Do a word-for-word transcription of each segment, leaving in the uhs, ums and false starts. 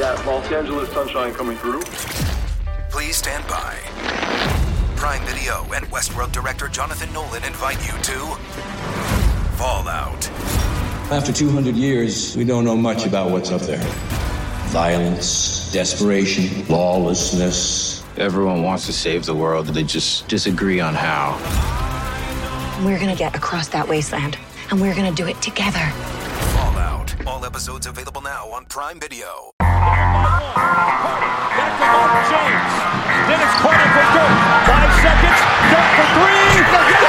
that Los Angeles sunshine coming through. Please stand by. Prime Video and Westworld director Jonathan Nolan invite you to Fallout. After two hundred years, we don't know much about what's up there. Violence, desperation, lawlessness. Everyone wants to save the world, they just disagree on how. We're gonna get across that wasteland, and we're gonna do it together. Fallout. All episodes available now on Prime Video. Back to Martin James. Then it's Carter for Dirk. Five seconds. Dirk for three.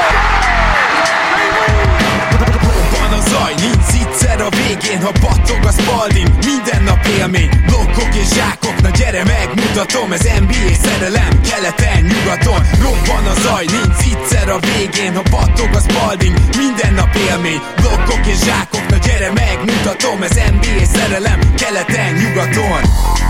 Van a zaj, nincs egyszer a végén, ha battog a Spalding. Minden nap élmény, blokkok és zsákok. Na gyere megmutatom, ez en bé á szerelem, keleten, nyugaton. Robban a zaj, nincs egyszer a végén, ha battog a Spalding. Minden nap élmény, blokkok és zsákok. Na gyere megmutatom, ez en bé á szerelem, keleten, nyugaton.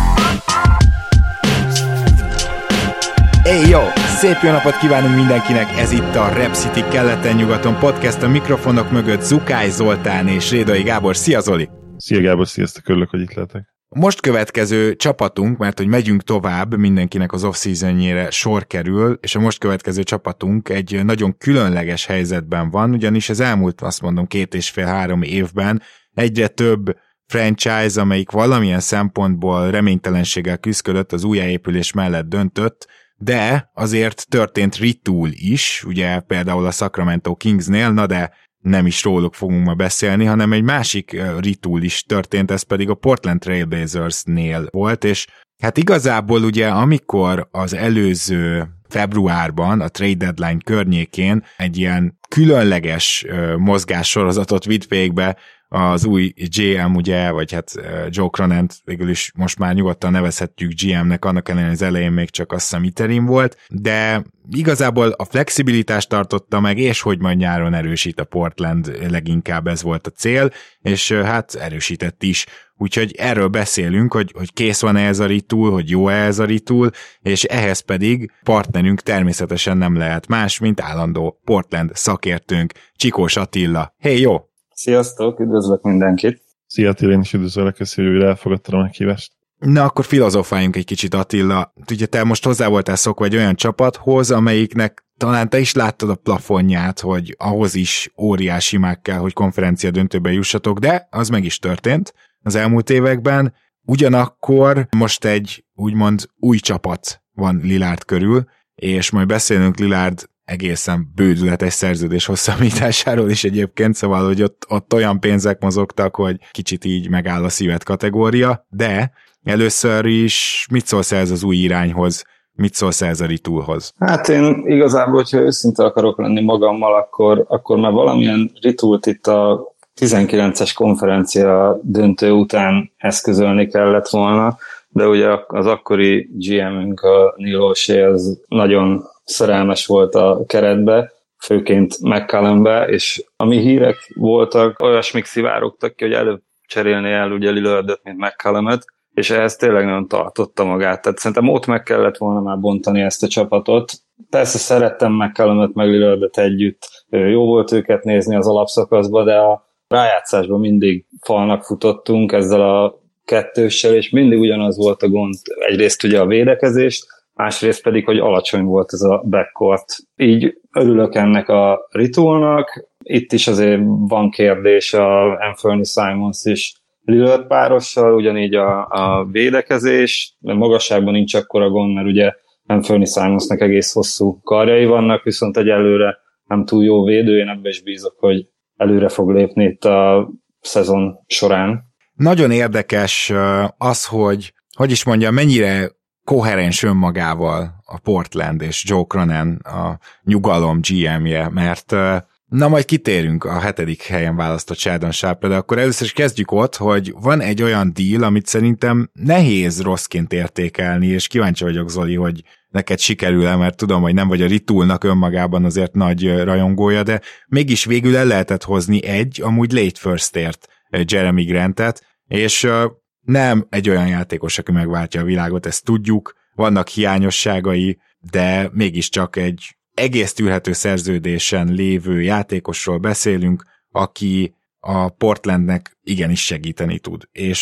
Hey jó! Szép jó napot kívánunk mindenkinek, ez itt a Rep City keleten-nyugaton podcast, a mikrofonok mögött Zukály Zoltán és Rédai Gábor. Szia Zoli! Szia Gábor, sziasztok, örülök, hogy itt lehetek. Most következő csapatunk, mert hogy megyünk tovább, mindenkinek az off-seasonjére sor kerül, és a most következő csapatunk egy nagyon különleges helyzetben van, ugyanis az elmúlt, azt mondom, két és fél-három évben egyre több franchise, amelyik valamilyen szempontból reménytelenséggel küzdött, az újjáépülés mellett döntött, de azért történt retool is, ugye például a Sacramento Kingsnél, na de nem is róluk fogunk ma beszélni, hanem egy másik retool is történt, ez pedig a Portland Trail Blazersnél volt, és hát igazából ugye amikor az előző februárban, a trade deadline környékén egy ilyen különleges mozgássorozatot vitt végbe az új gé em, ugye, vagy hát Joe Cronin-t végül is most már nyugodtan nevezhetjük gé em-nek, annak ellenére az elején még csak azt hiszem interim volt, de igazából a flexibilitást tartotta meg, és hogy majd nyáron erősít a Portland, leginkább ez volt a cél, és hát erősített is. Úgyhogy erről beszélünk, hogy, hogy kész van-e ez a retool, hogy jó-e ez a retool, és ehhez pedig partnerünk természetesen nem lehet más, mint állandó Portland szakértőnk, Csikós Attila. Hey, jó! Sziasztok, üdvözlök mindenkit! Szia Attila, én is üdvözöllek, köszönjük, hogy elfogadtad a meghívást. Na, akkor filozofáljunk egy kicsit, Attila. Ugye te most hozzá voltál szokva egy olyan csapathoz, amelyiknek talán te is láttad a plafonját, hogy ahhoz is óriási meg kell, hogy konferencia döntőbe jussatok, de az meg is történt az elmúlt években. Ugyanakkor most egy úgymond új csapat van Lillard körül, és majd beszélünk Lillard egészen bődületes szerződés hosszabbításáról is egyébként, szóval, hogy ott, ott olyan pénzek mozogtak, hogy kicsit így megáll a szívet kategória, de először is mit szólsz ez az új irányhoz, mit szólsz ez a retoolhoz? Hát én igazából, hogyha őszinte akarok lenni magammal, akkor, akkor már valamilyen retoolt itt a tizenkilences konferencia döntő után eszközölni kellett volna, de ugye az akkori gé em-ünk, a Neil Olshey, az nagyon szerelmes volt a keretbe, főként McCallumbe, és ami hírek voltak, olyasmik szivárogtak ki, hogy előbb cserélni el ugye Lillardot, mint McCallumet, és ehhez tényleg nem tartotta magát. Tehát szerintem ott meg kellett volna már bontani ezt a csapatot. Persze szerettem McCallumet meg Lillardot együtt, jó volt őket nézni az alapszakaszba, de a rájátszásban mindig falnak futottunk ezzel a kettőssel, és mindig ugyanaz volt a gond. Egyrészt ugye a védekezést, másrészt pedig, hogy alacsony volt ez a backcourt. Így örülök ennek a retoolnak. Itt is azért van kérdés a Anthony Simons és Lillard párossal, ugyanígy a, a védekezés, de magasságban nincs akkora gond, mert ugye Anthony Simonsnak egész hosszú karjai vannak, viszont egyelőre nem túl jó védő, én ebbe is bízok, hogy előre fog lépni itt a szezon során. Nagyon érdekes az, hogy, hogy is mondja, mennyire koherens önmagával a Portland és Joe Cronin a nyugalom gé em-je, mert na majd kitérünk a hetedik helyen választott Sheldon Sharpra, de akkor először is kezdjük ott, hogy van egy olyan deal, amit szerintem nehéz rosszként értékelni, és kíváncsi vagyok, Zoli, hogy neked sikerül-e, mert tudom, hogy nem vagy a retoolnak önmagában azért nagy rajongója, de mégis végül el lehetett hozni egy, amúgy late firstért Jeremy Grantet, és nem egy olyan játékos, aki megváltja a világot, ezt tudjuk, vannak hiányosságai, de mégiscsak egy egész tűrhető szerződésen lévő játékosról beszélünk, aki a Portlandnek igenis segíteni tud. És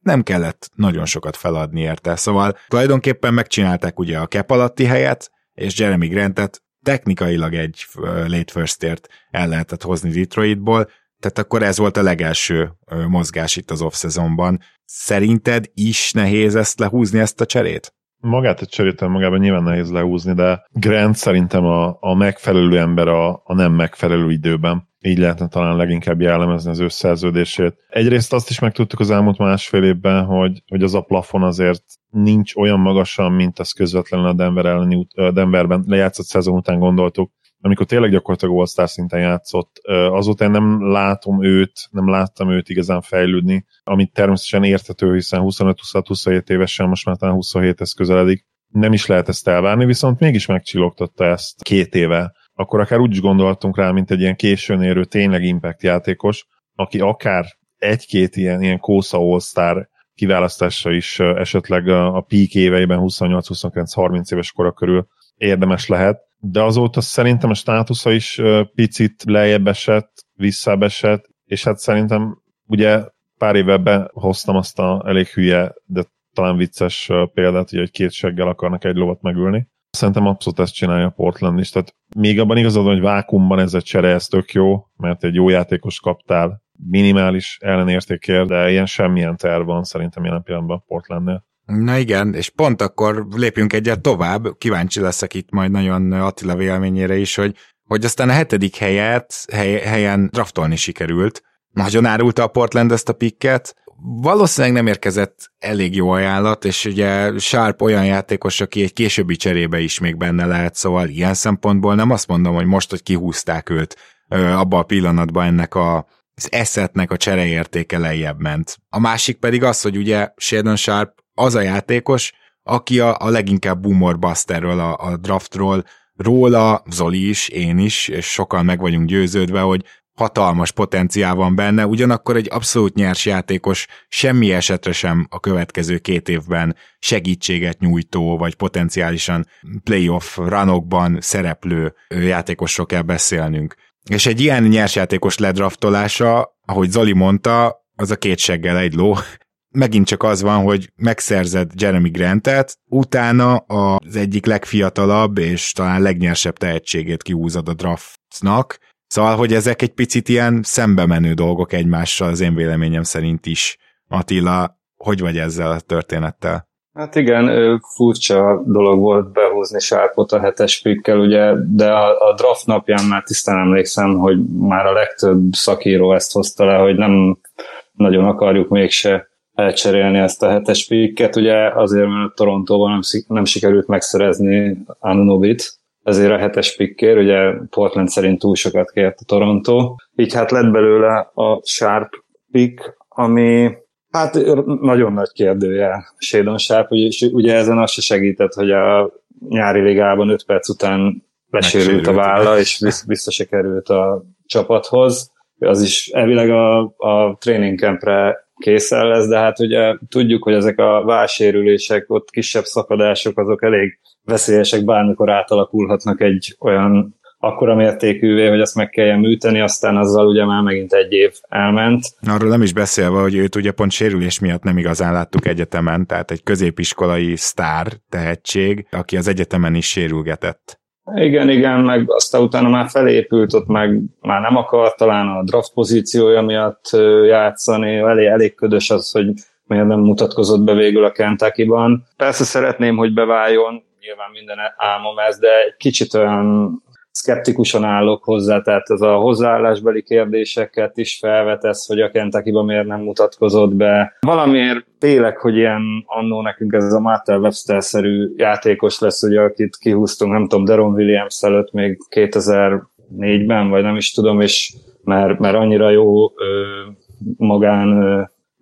nem kellett nagyon sokat feladni érte. Szóval tulajdonképpen megcsinálták ugye a cap alatti helyet, és Jeremy Grantet technikailag egy late firstért el lehetett hozni Detroitból, tehát akkor ez volt a legelső mozgás itt az off-szezonban. Szerinted is nehéz ezt lehúzni, ezt a cserét? Magát a cserét magában nyilván nehéz lehúzni, de Grant szerintem a, a megfelelő ember a, a nem megfelelő időben. Így lehetne talán leginkább jellemezni az ő szerződését. Egyrészt azt is megtudtuk az elmúlt másfél évben, hogy, hogy az a plafon azért nincs olyan magasan, mint az közvetlenül a Denver elleni, Denverben lejátszott szezon után gondoltuk, amikor tényleg gyakorlatilag All-Star szinten játszott. Azóta én nem látom őt, nem láttam őt igazán fejlődni, amit természetesen érthető, hiszen huszonöt huszonhat huszonhét évesen, most már talán huszonhéthez közeledik. Nem is lehet ezt elvárni, viszont mégis megcsillogtatta ezt két éve. Akkor akár úgy is gondoltunk rá, mint egy ilyen későn érő tényleg impact játékos, aki akár egy-két ilyen, ilyen kósza All-Star kiválasztása is esetleg a peak éveiben huszonnyolc huszonkilenc harminc éves kora körül érdemes lehet, de azóta szerintem a státusza is picit lejjebb esett, visszább esett, és hát szerintem ugye pár éve behoztam azt a elég hülye, de talán vicces példát, hogy két seggel akarnak egy lovat megülni. Szerintem abszolút ezt csinálja Portland is, tehát még abban igazad, hogy vákumban ez a csere, ez tök jó, mert egy jó játékos kaptál minimális ellenértékért, de ilyen semmilyen terv van szerintem jelen pillanatban Portlandnél. Na igen, és pont akkor lépjünk egyet tovább, kíváncsi leszek itt majd nagyon Attila véleményére is, hogy, hogy aztán a hetedik helyet, hely, helyen draftolni sikerült. Nagyon árulta a Portland ezt a picket, valószínűleg nem érkezett elég jó ajánlat, és ugye Sharp olyan játékos, aki egy későbbi cserébe is még benne lehet, szóval ilyen szempontból nem azt mondom, hogy most, hogy kihúzták őt, abban a pillanatban ennek a az assetnek a csereértéke lejjebb ment. A másik pedig az, hogy ugye Shadon Sharp az a játékos, aki a, a leginkább boomer busterről, a, a draftról, róla, Zoli is, én is, és sokan meg vagyunk győződve, hogy hatalmas potenciál van benne, ugyanakkor egy abszolút nyers játékos, semmi esetre sem a következő két évben segítséget nyújtó, vagy potenciálisan playoff runokban szereplő játékosról kell beszélnünk. És egy ilyen nyersjátékos ledraftolása, ahogy Zoli mondta, az a két seggel egy ló. Megint csak az van, hogy megszerzed Jeremy Grantet, utána az egyik legfiatalabb és talán legnyersebb tehetségét kihúzod a draftnak. Szóval, hogy ezek egy picit ilyen szembe menő dolgok egymással, az én véleményem szerint is. Attila, hogy vagy ezzel a történettel? Hát igen, furcsa dolog volt behúzni Sharpot a hetes pickkel, ugye, de a, a draft napján már tisztán emlékszem, hogy már a legtöbb szakíró ezt hozta le, hogy nem nagyon akarjuk mégse elcserélni ezt a hetes picket, ugye azért, mert Torontóban nem, nem sikerült megszerezni Anunobit, ezért a hetes pickért, ugye Portland szerint túl sokat kért a Toronto, így hát lett belőle a Sharp pick, ami hát nagyon nagy kérdője Shadon Sharp, ugye, ugye ezen az se segített, hogy a nyári ligában öt perc után lesérült a válla, és vissza se került a csapathoz. Az is elvileg a, a training campre készen lesz, de hát ugye tudjuk, hogy ezek a vállsérülések, ott kisebb szakadások, azok elég veszélyesek, bármikor átalakulhatnak egy olyan akkora mértékűvé, hogy azt meg kelljen műteni, aztán azzal ugye már megint egy év elment. Arról nem is beszélve, hogy őt ugye pont sérülés miatt nem igazán láttuk egyetemen, tehát egy középiskolai sztár tehetség, aki az egyetemen is sérülgetett. Igen, igen, meg aztán utána már felépült, ott meg már nem akar talán a draft pozíciója miatt játszani, elég, elég ködös az, hogy miért nem mutatkozott be végül a Kentuckyban. Persze szeretném, hogy beváljon, nyilván minden álmom ez, de egy kicsit olyan szkeptikusan állok hozzá, tehát ez a hozzáállásbeli kérdéseket is felvetesz, hogy a Kentuckyban miért nem mutatkozott be. Valamiért félek, hogy ilyen annó nekünk ez a Martell Webster-szerű játékos lesz, ugye, akit kihúztunk, nem tudom, Deron Williams előtt még kétezer-négyben, vagy nem is tudom, és mert, mert annyira jó ö, magán ö,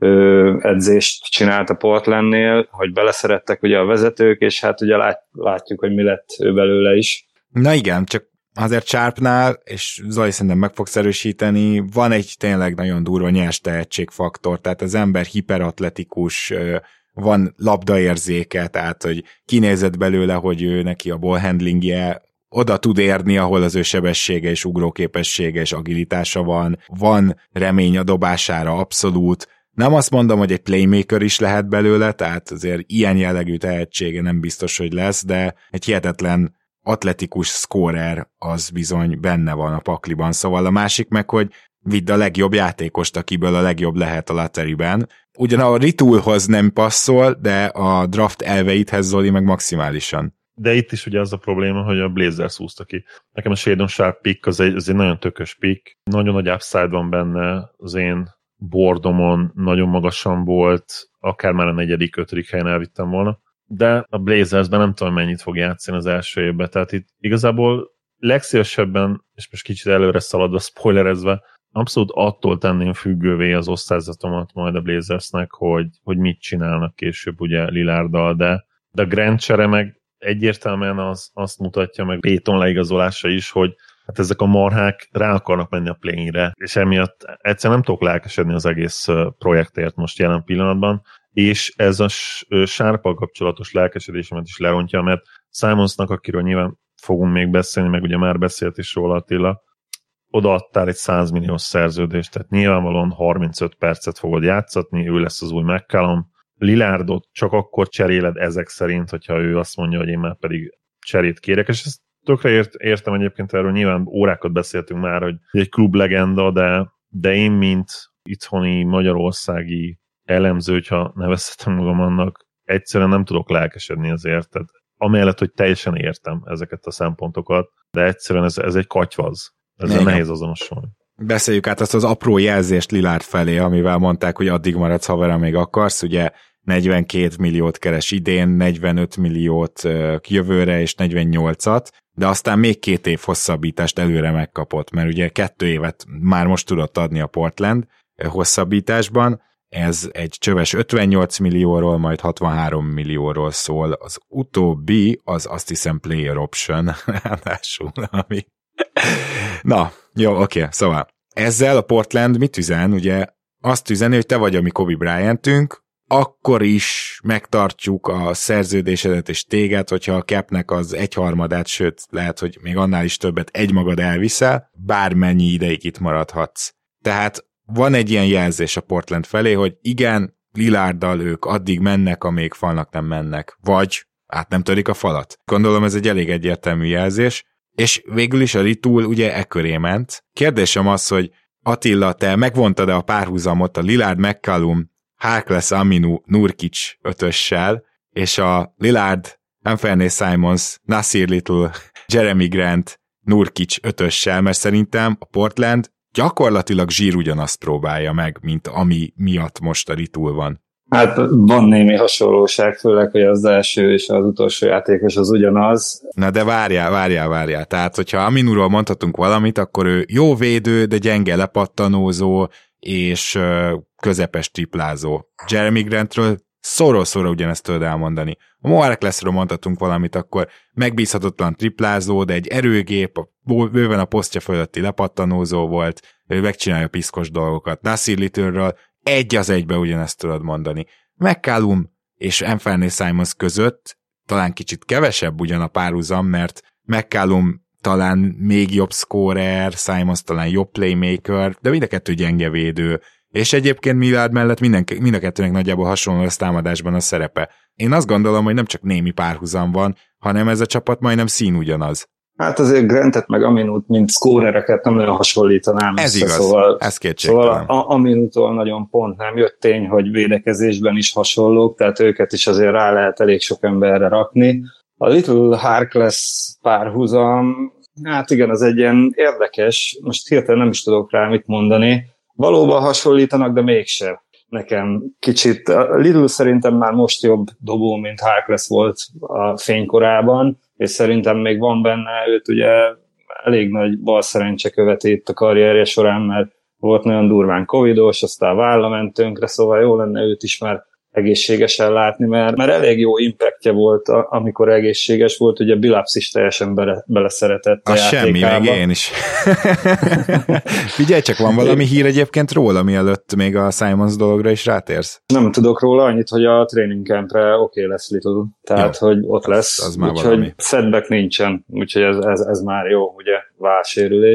ö, edzést csinált a Portlandnél, hogy beleszerettek ugye a vezetők, és hát ugye lát, látjuk, hogy mi lett ő belőle is. Na igen, csak azért Sharpnál, és Zoli szerintem meg fogsz erősíteni, van egy tényleg nagyon durva nyers tehetségfaktor, tehát az ember hiperatletikus, van labdaérzéke, tehát hogy kinézett belőle, hogy ő neki a ballhandlingje oda tud érni, ahol az ő sebessége és ugróképessége és agilitása van, van remény a dobására abszolút, Nem azt mondom, hogy egy playmaker is lehet belőle, tehát azért ilyen jellegű tehetsége nem biztos, hogy lesz, de egy hihetetlen atletikus scorer az bizony benne van a pakliban. Szóval a másik meg, hogy vidd a legjobb játékost, akiből a legjobb lehet a lotteryben. Ugyan a retoolhoz nem passzol, de a draft elveithez Zoli meg maximálisan. De itt is ugye az a probléma, hogy a Blazers húzta ki. Nekem a Shadon Sharp pick az egy, az egy nagyon tökös pick. Nagyon nagy upside van benne, az én boardomon nagyon magasan volt, akár már a negyedik, ötödik helyen elvittem volna. De a Blazersben nem tudom, mennyit fog játszani az első évben. Tehát itt igazából legszívesebben, és most kicsit előre szaladva, spoilerezve, abszolút attól tenném függővé az osztályzatomat majd a Blazersnek, hogy, hogy mit csinálnak később ugye Lillarddal, de, de a Grant csere meg egyértelműen az, azt mutatja meg Payton leigazolása is, hogy hát ezek a marhák rá akarnak menni a play-re, és emiatt egyszerűen nem tudok lelkesedni az egész projektért most jelen pillanatban, és ez a Sharppal kapcsolatos lelkesedésemet is lerontja, mert Simonsnak, akiről nyilván fogunk még beszélni, meg ugye már beszélt is róla Attila, odaadtál egy száz milliós szerződést, tehát nyilvánvalóan harmincöt percet fogod játszatni, ő lesz az új McCallum. Lillardot csak akkor cseréled ezek szerint, hogyha ő azt mondja, hogy én már pedig cserét kérek, és ezt tökre ért, értem egyébként erről, nyilván órákat beszéltünk már, hogy egy klub legenda, de, de én, mint itthoni magyarországi elemző, hogyha nevezhetem magam annak, egyszerűen nem tudok lelkesedni azért, tehát amellett, hogy teljesen értem ezeket a szempontokat, de egyszerűen ez, ez egy katyvaz. Ezzel nehéz azonosulni. Beszéljük át azt az apró jelzést Lillard felé, amivel mondták, hogy addig maradsz, haver, amíg akarsz. Ugye negyvenkét milliót keres idén, negyvenöt milliót jövőre és negyvennyolcat, de aztán még két év hosszabbítást előre megkapott, mert ugye kettő évet már most tudott adni a Portland hosszabbításban. Ez egy csöves ötvennyolc millióról, majd hatvanhárom millióról szól. Az utóbbi az azt hiszem player option, ráadásul, ami... Na, jó, oké, szóval ezzel a Portland mit üzen? Ugye azt üzeni, hogy te vagy a mi Kobe Bryantünk, akkor is megtartjuk a szerződésedet és téged, hogyha a capnek az egyharmadát, sőt, lehet, hogy még annál is többet egymagad elviszel, bármennyi ideig itt maradhatsz. Tehát van egy ilyen jelzés a Portland felé, hogy igen, Lillarddal ők addig mennek, amíg falnak nem mennek, vagy át nem törik a falat. Gondolom ez egy elég egyértelmű jelzés, és végül is a retool ugye e köré ment. Kérdésem az, hogy Attila, te megvontad-e a párhuzamot a Lillard, McCallum, Harkless, Aminu, Nurkic ötössel, és a Lillard, Anthony Simons, Nasir Little, Jeremy Grant, Nurkic ötössel, mert szerintem a Portland gyakorlatilag zsír ugyanazt próbálja meg, mint ami miatt most a retool van. Hát van némi hasonlóság, főleg, hogy az első és az utolsó játékos az ugyanaz. Na de várjál, várjál, várjál. Tehát, hogyha Aminuról mondhatunk valamit, akkor ő jó védő, de gyenge lepattanózó, és közepes triplázó. Jeremy Grantről szoró-szoró ugyanezt tudod elmondani. A Mo Harklessről mondhatunk valamit, akkor megbízhatatlan triplázó, de egy erőgép, bőven a posztja fölötti lepattanózó volt, ő megcsinálja piszkos dolgokat. Nasir Little-ről egy az egybe ugyanezt tudod mondani. McCallum és Anthony Simons között talán kicsit kevesebb ugyan a párhuzam, mert McCallum talán még jobb scorer, Simons talán jobb playmaker, de mind a kettő gyenge védő. És egyébként Lillard mellett minden, mind a kettőnek nagyjából hasonló az támadásban a szerepe. Én azt gondolom, hogy nem csak némi párhuzam van, hanem ez a csapat majdnem szín ugyanaz. Hát azért Grantet meg Aminut, mint scorereket nem nagyon hasonlítanám. Ez össze, igaz, szóval, ez kétségtelen. Szóval Aminutól nagyon pont nem jött, tény, hogy védekezésben is hasonlók, tehát őket is azért rá lehet elég sok emberre rakni. A Little Harkless párhuzam, hát igen, az egy ilyen érdekes, most hirtelen nem is tudok rá mit mondani. Valóban hasonlítanak, de mégsem. Nekem kicsit, a Little szerintem már most jobb dobó, mint Harkless volt a fénykorában, és szerintem még van benne, őt ugye elég nagy balszerencse követi itt a karrierje során, mert volt nagyon durván covidos, aztán válla ment tönkre, szóval jó lenne őt is már egészségesen látni, mert, mert elég jó impactja volt, amikor egészséges volt, ugye Billups is teljesen bele, beleszeretett a, a játékába. Semmi, meg én is. Figyelj csak, van valami hír egyébként róla, mielőtt még a Simons dologra is rátérsz? Nem tudok róla annyit, hogy a training campre oké okay lesz Little, tehát jó, hogy ott lesz, az, az úgyhogy setback nincsen, úgyhogy ez, ez, ez már jó, ugye válsérülés.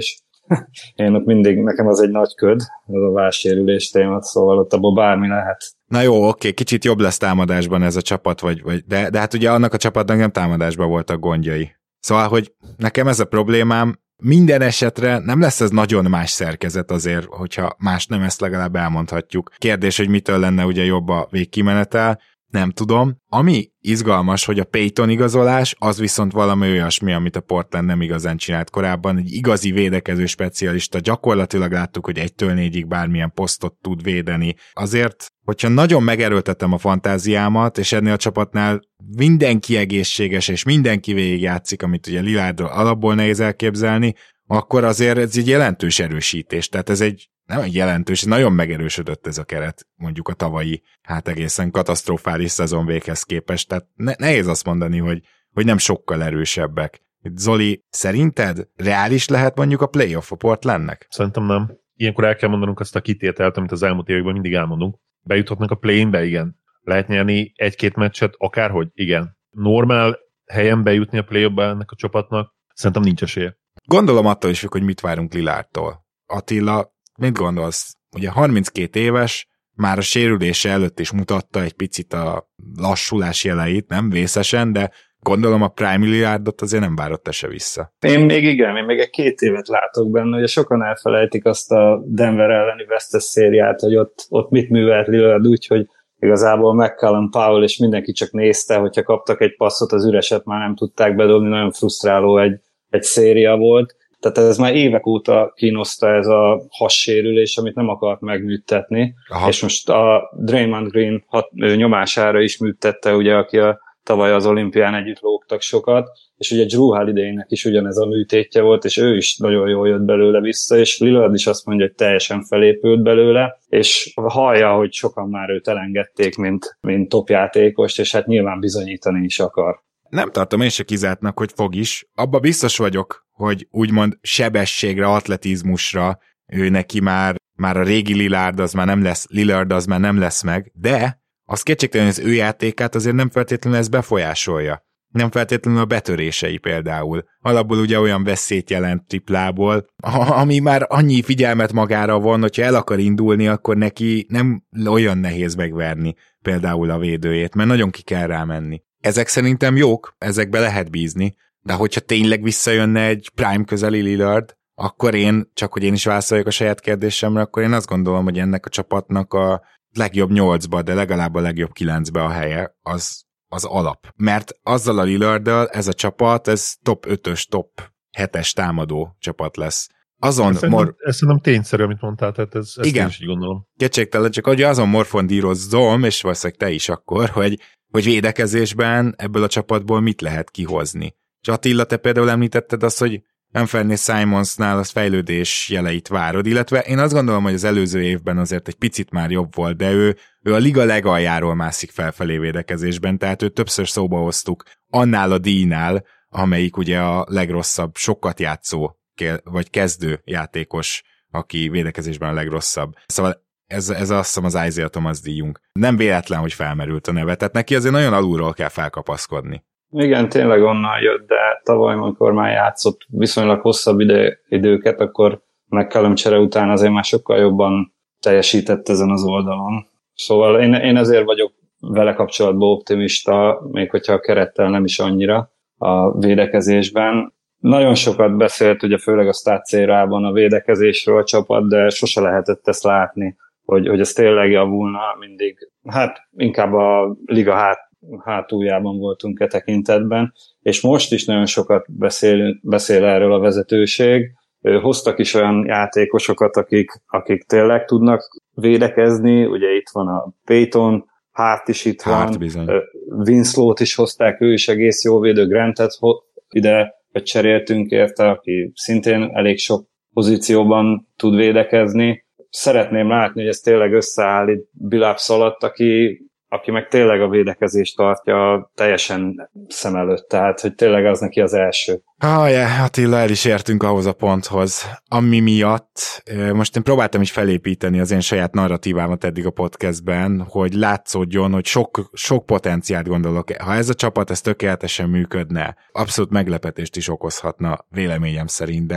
Én ott mindig, nekem az egy nagy köd, az a válsérülés témat, szóval ott abból bármi lehet. Na jó, oké, kicsit jobb lesz támadásban ez a csapat, vagy, vagy de, de hát ugye annak a csapatnak nem támadásban voltak gondjai. Szóval, hogy nekem ez a problémám, minden esetre nem lesz ez nagyon más szerkezet azért, hogyha más nem, ezt legalább elmondhatjuk. Kérdés, hogy mitől lenne ugye jobb a végkimenetel, nem tudom. Ami izgalmas, hogy a Payton igazolás, az viszont valami olyasmi, amit a Portland nem igazán csinált korábban. Egy igazi védekező specialista, gyakorlatilag láttuk, hogy egytől négyig bármilyen posztot tud védeni. Azért, hogyha nagyon megerőltetem a fantáziámat, és ennél a csapatnál mindenki egészséges, és mindenki végigjátszik, amit ugye Lillardról alapból nehéz elképzelni, akkor azért ez egy jelentős erősítés. Tehát ez egy nem egy jelentős, nagyon megerősödött ez a keret, mondjuk a tavalyi, hát egészen katasztrofális szezon véghez képest, tehát ne, nehéz azt mondani, hogy, hogy nem sokkal erősebbek. Zoli, szerinted reális lehet mondjuk a playoff a Portlandnek? Szerintem nem. Ilyenkor el kell mondanunk azt a kitételt, amit az elmúlt években mindig elmondunk. Bejuthatnak a play-inbe, igen. Lehet nyerni egy-két meccset, akárhogy, igen. Normál helyen bejutni a play-offba ennek a csapatnak, szerintem nincs esélye. Gondolom attól is, hogy mit várunk Lillardtól. Attila, mit gondolsz? Ugye harminckét éves, már a sérülése előtt is mutatta egy picit a lassulás jeleit, nem vészesen, de gondolom a Prime Lillardot azért nem várott se vissza. Én még igen, én még egy két évet látok benne, ugye sokan elfelejtik azt a Denver elleni vesztes szériát, hogy ott, ott mit művelt Lillard úgy, hogy igazából McCallum, Powell és mindenki csak nézte, hogyha kaptak egy passzot, az üreset már nem tudták bedobni, nagyon frusztráló egy, egy széria volt. Tehát ez már évek óta kínoszta ez a hassérülés, amit nem akart megműtetni, Aha. és most a Draymond Green hat, nyomására is műtette, ugye, aki a tavaly az olimpián együtt lógtak sokat, és ugye Drew Holiday-nek is ugyanez a műtétje volt, és ő is nagyon jól jött belőle vissza, és Lillard is azt mondja, hogy teljesen felépült belőle, és hallja, hogy sokan már őt elengedték, mint, mint topjátékost, és hát nyilván bizonyítani is akar. Nem tartom én se kizártnak, hogy fog is. Abba biztos vagyok, hogy úgymond sebességre, atletizmusra ő neki már, már a régi Lillard az már nem lesz, Lillard az már nem lesz meg, de az kétségtelen, hogy az ő játékát azért nem feltétlenül ez befolyásolja. Nem feltétlenül a betörései például. Alapból ugye olyan veszélyt jelent triplából, ami már annyi figyelmet magára von, hogyha el akar indulni, akkor neki nem olyan nehéz megverni például a védőjét, mert nagyon ki kell rámenni. Ezek szerintem jók, ezekbe lehet bízni, de hogyha tényleg visszajönne egy prime közeli Lillard, akkor én, csak hogy én is válaszoljak a saját kérdésemre, akkor én azt gondolom, hogy ennek a csapatnak a legjobb nyolcba, de legalább a legjobb kilencbe a helye, az, az alap. Mert azzal a Lillarddal ez a csapat, ez top ötös, top hetes támadó csapat lesz. Azon ez, mor... ez szerintem tényszerű, amit mondtál, tehát ez, ezt igen, én is így gondolom. Kétségtelen, csak hogy azon morfondírozom, és valószínűleg te is akkor, hogy, hogy védekezésben ebből a csapatból mit lehet kihozni. És Attila, te például említetted azt, hogy Anthony Simonsnál az fejlődés jeleit várod, illetve én azt gondolom, hogy az előző évben azért egy picit már jobb volt, de ő, ő a liga legaljáról mászik felfelé védekezésben, tehát őt többször szóba hoztuk annál a díjnál, amelyik ugye a legrosszabb, sokat játszó, vagy kezdő játékos, aki védekezésben a legrosszabb. Szóval ez, ez azt hiszem az Isaiah Thomas díjunk. Nem véletlen, hogy felmerült a neve, tehát neki azért nagyon alulról kell felkapaszkodni. Igen, tényleg onnan jött, de tavaly, amikor már játszott viszonylag hosszabb ide, időket, akkor McCallum csere után azért már sokkal jobban teljesített ezen az oldalon. Szóval én, én ezért vagyok vele kapcsolatban optimista, még hogyha a kerettel nem is annyira a védekezésben. Nagyon sokat beszélt, ugye főleg a StatSérában a védekezésről a csapat, de sose lehetett ezt látni, hogy, hogy ez tényleg javulna mindig. Hát inkább a liga hát hátuljában voltunk e tekintetben, és most is nagyon sokat beszél, beszél erről a vezetőség. Hoztak is olyan játékosokat, akik, akik tényleg tudnak védekezni, ugye itt van a Payton, Hart is itt Hart van, Winslow-t is hozták, ő is egész jó védő, Grantet ide cseréltünk érte, aki szintén elég sok pozícióban tud védekezni. Szeretném látni, hogy ez tényleg összeállít Billups alatt, aki aki meg tényleg a védekezést tartja teljesen szem előtt, tehát hogy tényleg az neki az első. Ah, yeah, Attila, el is értünk ahhoz a ponthoz, ami miatt most én próbáltam is felépíteni az én saját narratívámat eddig a podcastben, hogy látszódjon, hogy sok, sok potenciált gondolok. Ha ez a csapat, ez tökéletesen működne, abszolút meglepetést is okozhatna véleményem szerint, de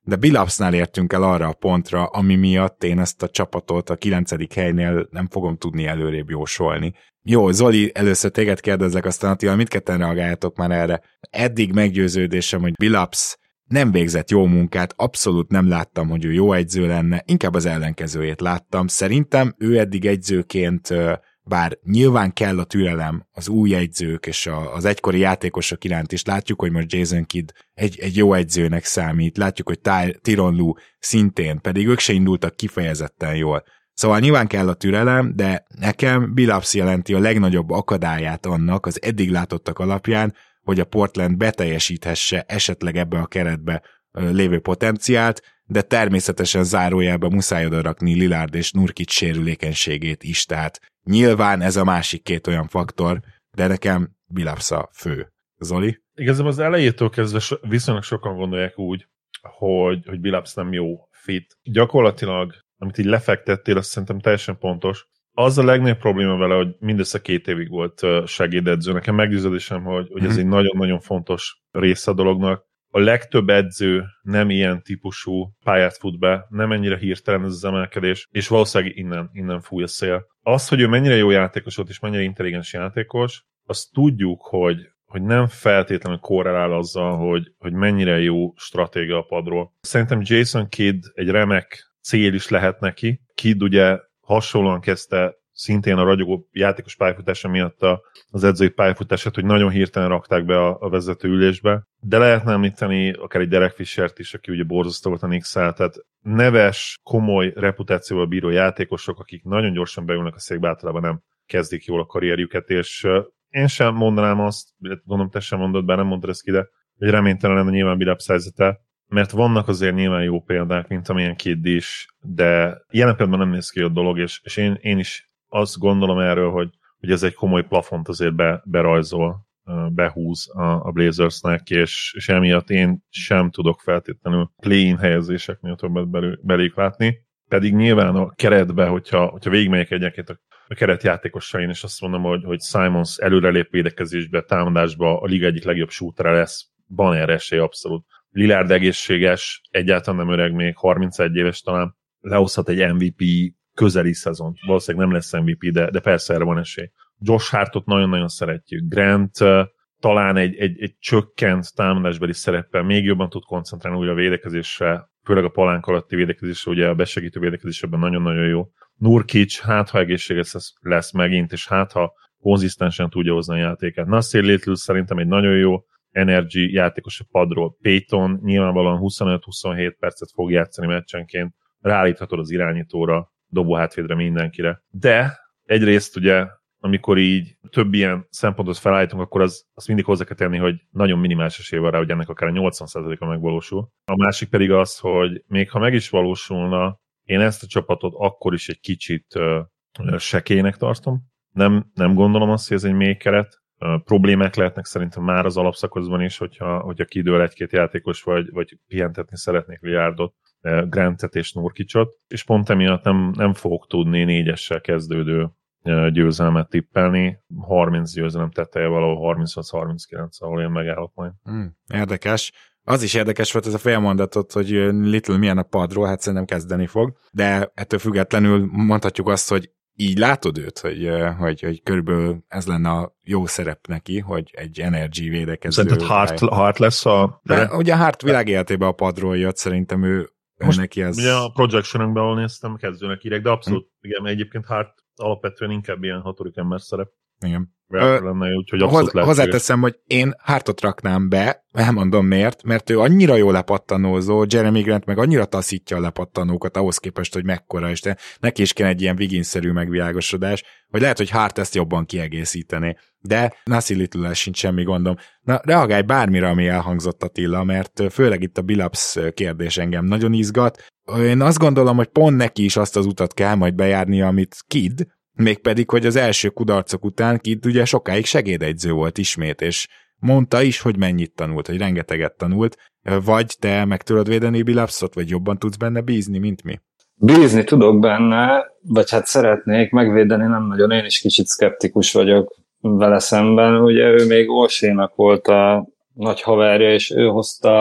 de Billupsnál értünk el arra a pontra, ami miatt én ezt a csapatot a kilencedik helynél nem fogom tudni előrébb jósolni. Jó, Zoli, először téged kérdezlek, aztán Attila, mindketten reagáljatok már erre. Eddig meggyőződésem, hogy Billups nem végzett jó munkát, abszolút nem láttam, hogy ő jó edző lenne, inkább az ellenkezőjét láttam. Szerintem ő eddig edzőként, bár nyilván kell a türelem az új edzők és az egykori játékosok iránt is, látjuk, hogy most Jason Kidd egy, egy jó edzőnek számít, látjuk, hogy Ty- Tyronn Lue szintén, pedig ők se indultak kifejezetten jól. Szóval nyilván kell a türelem, de nekem Billups jelenti a legnagyobb akadályát annak az eddig látottak alapján, hogy a Portland beteljesíthesse esetleg ebbe a keretbe lévő potenciált, de természetesen zárójelben muszáj odarakni Lillard és Nurkic sérülékenységét is, tehát nyilván ez a másik két olyan faktor, de nekem Billups a fő. Zoli? Igazából az elejétől kezdve so, viszonylag sokan gondolják úgy, hogy, hogy Billups nem jó fit. Gyakorlatilag, amit így lefektettél, azt szerintem teljesen pontos. Az a legnagyobb probléma vele, hogy mindössze két évig volt segédedző. Nekem meggyőződésem, hogy, hogy ez egy nagyon-nagyon fontos része a dolognak. A legtöbb edző nem ilyen típusú pályát fut be, nem ennyire hirtelen ez az emelkedés, és valószínűleg innen, innen fúj a szél. Az, hogy ő mennyire jó játékos volt, és mennyire intelligens játékos, azt tudjuk, hogy, hogy nem feltétlenül korrelál azzal, hogy, hogy mennyire jó stratégia a padról. Szerintem Jason Kidd egy remek cél is lehet neki. Kidd ugye hasonlóan kezdte szintén a ragyogó játékos pályafutása miatt az edzői pályafutását, hogy nagyon hirtelen rakták be a, a vezetőülésbe. De lehetne említeni akár egy Derek Fishert is, aki ugye borzasztó volt a Knicks-el, tehát neves, komoly reputációval bíró játékosok, akik nagyon gyorsan beülnek a székbe, általában nem kezdik jól a karrierjüket, és én sem mondanám azt, gondolom te sem mondod, bár nem mondtad ezt ki, de hogy reménytelen lenne nyilván Billups helyzete, mert vannak azért nyilván jó példák, mint amilyen Kidd is, de jelen pillanatban nem néz ki a dolog, és, és én, én is azt gondolom erről, hogy, hogy ez egy komoly plafont azért be, berajzol, behúz a, a Blazersnek, és, és emiatt én sem tudok feltétlenül play-in helyezéseknél többet belül, beléjük látni, pedig nyilván a keretbe, hogyha, hogyha végigmegyek egyenként a, a keretjátékosain, és azt mondom, hogy, hogy Simons előrelép védekezésbe, támadásba a liga egyik legjobb shootere lesz, van erre esély abszolút. Lillard egészséges, egyáltalán nem öreg még, harmincegy éves talán, lehozhat egy em vé pé közeli szezont. Valószínűleg nem lesz em vé pé, de, de persze erre van esély. Josh Hartot nagyon-nagyon szeretjük. Grant uh, talán egy, egy, egy csökkent támadásbeli szereppel még jobban tud koncentrálni újra a védekezésre, főleg a palánk alatti védekezésre, ugye a besegítő védekezésben nagyon-nagyon jó. Nurkic, hát ha egészséges lesz, lesz megint, és hát ha konzisztensen tudja hozni a játékát. Nasir Little szerintem egy nagyon jó energy játékos a padról. Payton nyilvánvalóan huszonöt-huszonhét percet fog játszani meccsenként, ráállíthatod az irányítóra, dobóhátvédre, mindenkire. De egyrészt ugye, amikor így több ilyen szempontot felállítunk, akkor az, azt mindig hozzá kell tenni, hogy nagyon minimális esély van rá, hogy ennek akár a nyolcvan százaléka megvalósul. A másik pedig az, hogy még ha meg is valósulna, én ezt a csapatot akkor is egy kicsit uh, sekélynek tartom. Nem, nem gondolom azt, hogy ez egy mély keret. Uh, problémák lehetnek szerintem már az alapszakaszban is, hogyha, hogyha kidől egy-két játékos, vagy, vagy pihentetni szeretnék Lillardot, uh, Grantet és Nurkicot, és pont emiatt nem, nem fogok tudni négyessel kezdődő uh, győzelmet tippelni. harminc győzelem teteje valahol harminchat-harminckilenc, ahol én megállok majd. Hmm, érdekes. Az is érdekes volt ez a félmondatot, hogy Little milyen a padról, hát szerintem kezdeni fog, de ettől függetlenül mondhatjuk azt, hogy így látod őt, hogy, hogy, hogy körülbelül ez lenne a jó szerep neki, hogy egy energy védekező. Szerinted Hart, Hart lesz a... De ugye Hart világéletében a padról jött, szerintem ő, most neki ez... Ugye a projectionunkban, ahol néztem, kezdőnek írek, de abszolút, hm. igen, egyébként Hart alapvetően inkább ilyen hatodik ember szerep. Igen. Lenne, úgyhogy abszolút Hoz, hozzáteszem, hogy én Hartot raknám be, elmondom miért, mert ő annyira jó lepattanózó, Jeremy Grant meg annyira taszítja a lepattanókat ahhoz képest, hogy mekkora, és te, neki is kell egy ilyen Wiggins-szerű megvilágosodás, hogy lehet, hogy Hart ezt jobban kiegészítené. De Nasir Little-el sincs semmi gondom. Na, reagálj bármire, ami elhangzott, Attila, mert főleg itt a Billups kérdés engem nagyon izgat. Én azt gondolom, hogy pont neki is azt az utat kell majd bejárni, amit Kidd, mégpedig, hogy az első kudarcok után Kidd ugye sokáig segédegyző volt ismét, és mondta is, hogy mennyit tanult, hogy rengeteget tanult, vagy te meg tudod védeni Billupsot, vagy jobban tudsz benne bízni, mint mi? Bízni tudok benne, vagy hát szeretnék, megvédeni nem nagyon, én is kicsit szkeptikus vagyok vele szemben, ugye ő még Olsénak volt a nagy haverja, és ő hozta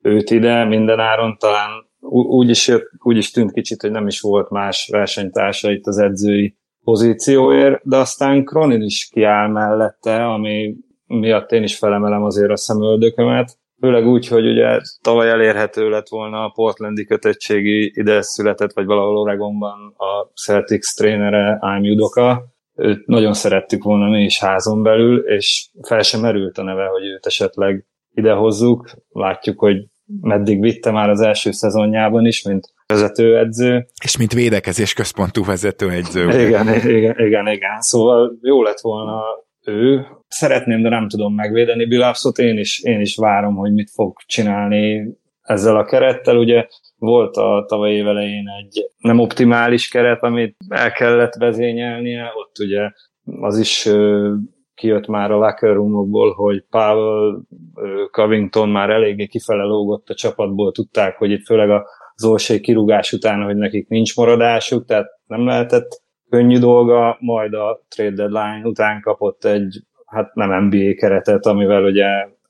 őt ide minden áron, talán úgy is, úgy is tűnt kicsit, hogy nem is volt más versenytársa itt az edzői pozícióért, de aztán Cronin is kiáll mellette, ami miatt én is felemelem azért a szemöldökömet. Főleg úgy, hogy ugye tavaly elérhető lett volna a portlandi kötöttségi ide született, vagy valahol Oregonban a Celtics trénere, Ime Udoka. Őt nagyon szerettük volna mi is házon belül, és fel sem merült a neve, hogy őt esetleg ide hozzuk. Látjuk, hogy meddig vitte már az első szezonjában is, mint vezetőedző. És mint védekezés központú vezetőedző. Igen, igen, igen, igen. Szóval jó lett volna ő. Szeretném, de nem tudom megvédeni Billupsot. Én is, én is várom, hogy mit fog csinálni ezzel a kerettel. Ugye volt a tavaly év elején egy nem optimális keret, amit el kellett vezényelnie. Ott ugye az is kijött már a locker roomokból, hogy Powell, Covington már eléggé kifele lógott a csapatból, tudták, hogy itt főleg az Olsey kirúgás után, hogy nekik nincs maradásuk, tehát nem lehetett könnyű dolga, majd a trade deadline után kapott egy, hát nem en bé á keretet, amivel ugye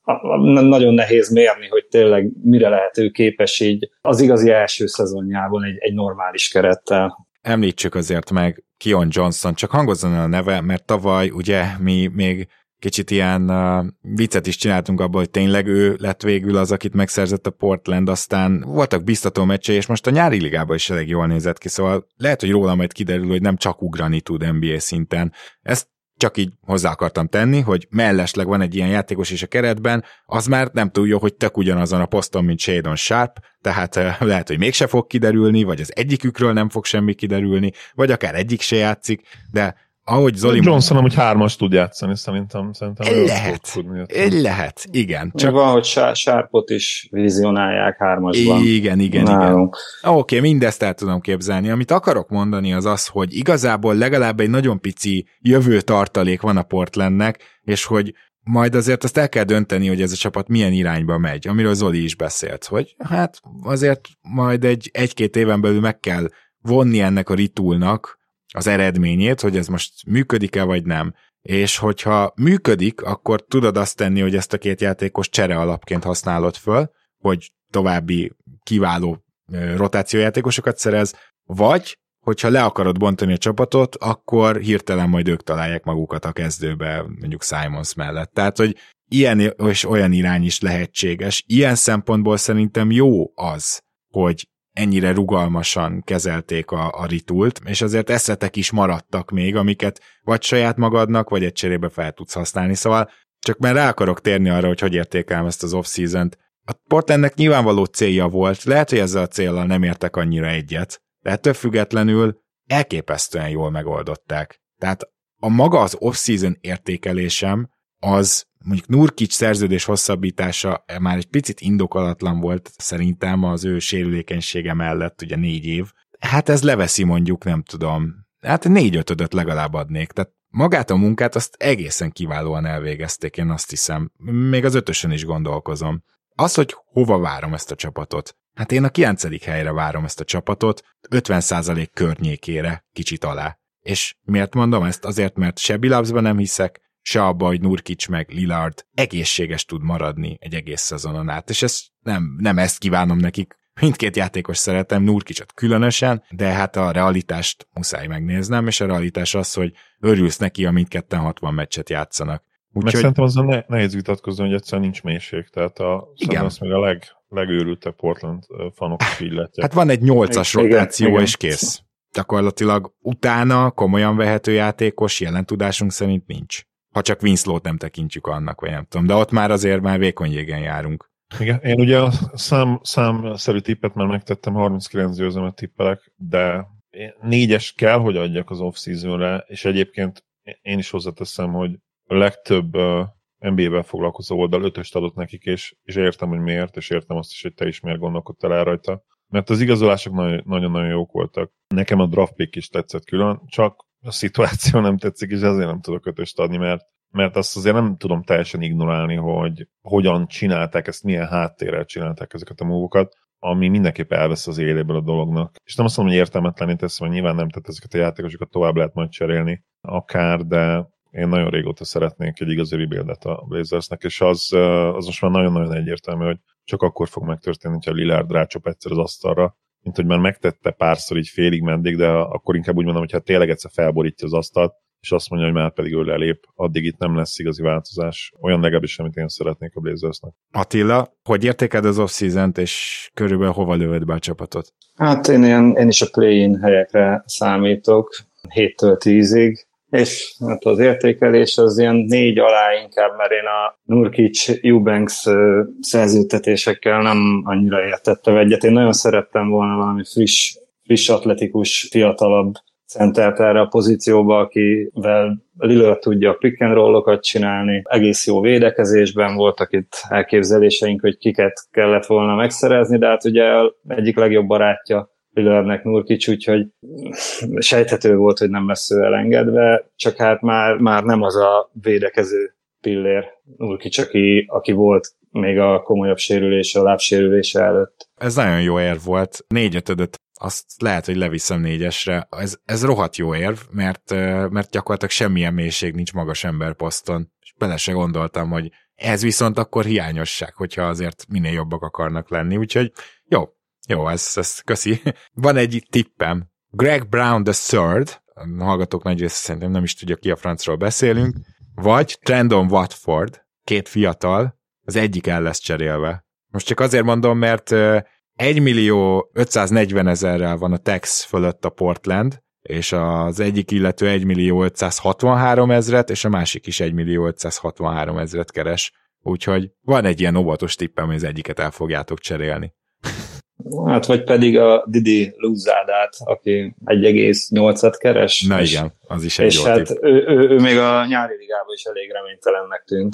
nagyon nehéz mérni, hogy tényleg mire lehet ő képes így az igazi első szezonjában egy, egy normális kerettel. Említsük azért meg Keon Johnson, csak hangozzon el a neve, mert tavaly ugye mi még kicsit ilyen uh, viccet is csináltunk abból, hogy tényleg ő lett végül az, akit megszerzett a Portland, aztán voltak biztató meccsei, és most a nyári ligában is elég jól nézett ki, szóval lehet, hogy róla majd kiderül, hogy nem csak ugrani tud en bé á szinten. Ezt csak így hozzá akartam tenni, hogy mellesleg van egy ilyen játékos is a keretben, az már nem túl jó, hogy tök ugyanazon a poszton, mint Shadon Sharp, tehát uh, lehet, hogy mégse fog kiderülni, vagy az egyikükről nem fog semmi kiderülni, vagy akár egyik se játszik, de ahogy Zoli... Johnson amúgy hármas tud játszani, szerintem. szerintem lehet, lehet, igen. Csak van, hogy Sharpot is vizionálják hármasban. Igen, igen, nálunk. igen. Oké, okay, mindezt el tudom képzelni. Amit akarok mondani az az, hogy igazából legalább egy nagyon pici jövő tartalék van a Portlandnek, és hogy majd azért azt el kell dönteni, hogy ez a csapat milyen irányba megy, amiről Zoli is beszélt, hogy hát azért majd egy, egy-két éven belül meg kell vonni ennek a ritulnak az eredményét, hogy ez most működik-e vagy nem. És hogyha működik, akkor tudod azt tenni, hogy ezt a két játékos csere alapként használod föl, hogy további kiváló rotációjátékosokat szerez, vagy hogyha le akarod bontani a csapatot, akkor hirtelen majd ők találják magukat a kezdőbe, mondjuk Simons mellett. Tehát, hogy ilyen és olyan irány is lehetséges. Ilyen szempontból szerintem jó az, hogy ennyire rugalmasan kezelték a, a ritult, és azért eszetek is maradtak még, amiket vagy saját magadnak, vagy egy cserébe fel tudsz használni. Szóval csak már rá akarok térni arra, hogy hogy értékelem ezt az off-season-t. A Portlandnek nyilvánvaló célja volt, lehet, hogy ezzel a céllal nem értek annyira egyet, de ettől függetlenül elképesztően jól megoldották. Tehát a maga az off-season értékelésem az mondjuk Nurkic szerződés hosszabbítása már egy picit indokolatlan volt szerintem az ő sérülékenysége mellett, ugye négy év. Hát ez leveszi mondjuk, nem tudom, hát négy-ötödöt legalább adnék, tehát magát a munkát azt egészen kiválóan elvégezték, én azt hiszem. Még az ötösön is gondolkozom. Az, hogy hova várom ezt a csapatot. Hát én a kilencedik helyre várom ezt a csapatot, ötven százalék környékére, kicsit alá. És miért mondom ezt? Azért, mert se Billupsban nem hiszek, se abba, hogy Nurkic meg Lillard egészséges tud maradni egy egész szezonon át, és ezt nem, nem ezt kívánom nekik. Mindkét játékos szeretem, Nurkicot különösen, de hát a realitást muszáj megnéznem, és a realitás az, hogy örülsz neki, a mindketten hatvan meccset játszanak. Úgy, meg hogy... szerintem azzal ne, nehéz vitatkozni, hogy egyszerűen nincs mélység, tehát a, az még a leg, legőrültebb Portland fanok is így lettek. Hát van egy nyolcas rotáció, igen, és kész. Gyakorlatilag utána komolyan vehető játékos jelen tudásunk szerint nincs. Ha csak Winslow-t nem tekintjük annak, vagy nem tudom, de ott már azért már vékony jégen járunk. Igen, én ugye a szám, számszerű tippet már megtettem, harminckilenc győzelmet tippelek, de négyes kell, hogy adjak az off-seasonre, és egyébként én is hozzáteszem, hogy a legtöbb uh, en bé á-vel foglalkozó oldal ötöst adott nekik, és, és értem, hogy miért, és értem azt is, hogy te is miért gondolkodtál el rajta. Mert az igazolások nagyon-nagyon jók voltak. Nekem a draft pick is tetszett külön, csak a szituáció nem tetszik, és ezért nem tudok ötöst adni, mert, mert azt azért nem tudom teljesen ignorálni, hogy hogyan csinálták ezt, milyen háttérrel csinálták ezeket a móvokat, ami mindenképp elvesz az éléből a dolognak. És nem azt mondom, hogy értelmetlenné teszem, hogy nyilván nem, tehát ezeket a játékosokat tovább lehet majd cserélni akár, de én nagyon régóta szeretnék egy igazi rebuildet a Blazersnek, és az, az most már nagyon-nagyon egyértelmű, hogy csak akkor fog megtörténni, hogyha Lillard rácsap egyszer az asztalra, mint hogy már megtette párszor így félig meddig, de akkor inkább úgy mondom, hogy ha tényleg egyszer felborítja az asztalt, és azt mondja, hogy már pedig ő lelép, addig itt nem lesz igazi változás. Olyan legalábbis, amit én szeretnék a Blazersnek. Attila, hogy értéked az off-season-t, és körülbelül hova lövöd be a csapatot? Hát én, ilyen, én is a play-in helyekre számítok, héttől tízig, és hát az értékelés az ilyen négy alá inkább, mert én a Nurkic, Eubanks szerződtetésekkel nem annyira értettem egyet. Én nagyon szerettem volna valami friss, friss atletikus, fiatalabb centert erre a pozícióba, akivel Lillard tudja a pick and roll-okat csinálni. Egész jó védekezésben voltak itt elképzeléseink, hogy kiket kellett volna megszerezni, de hát ugye egyik legjobb barátja Lillardnek Nurkic, úgyhogy sejthető volt, hogy nem lesz ő elengedve, csak hát már, már nem az a védekező pillér Nurkic, aki, aki volt még a komolyabb sérülése, a lábsérülése előtt. Ez nagyon jó érv volt. Négy-ötödöt azt lehet, hogy leviszem négyesre. Ez, ez rohadt jó érv, mert, mert gyakorlatilag semmilyen mélység nincs magas emberposzton. És bele se gondoltam, hogy ez viszont akkor hiányosság, hogyha azért minél jobbak akarnak lenni. Úgyhogy jó, jó, ez, ez köszi. Van egy tippem. Greg Brown the third, a hallgatók nagy része szerintem nem is tudja, ki a francról beszélünk, vagy Trendon Watford, két fiatal, az egyik el lesz cserélve. Most csak azért mondom, mert egy millió ötszáznegyven ezerrel van a tax fölött a Portland, és az egyik illető egy millió ötszázhatvanhárom ezret, és a másik is egy millió ötszázhatvanhárom ezret keres. Úgyhogy van egy ilyen óvatos tippem, hogy az egyiket el fogjátok cserélni. Hát vagy pedig a Didi Luzádát, aki egy egész nyolcat keres. Na és, igen, az is egy és jó hát tipp. ő, ő, ő még a nyári ligában is elég reménytelennek tűnt.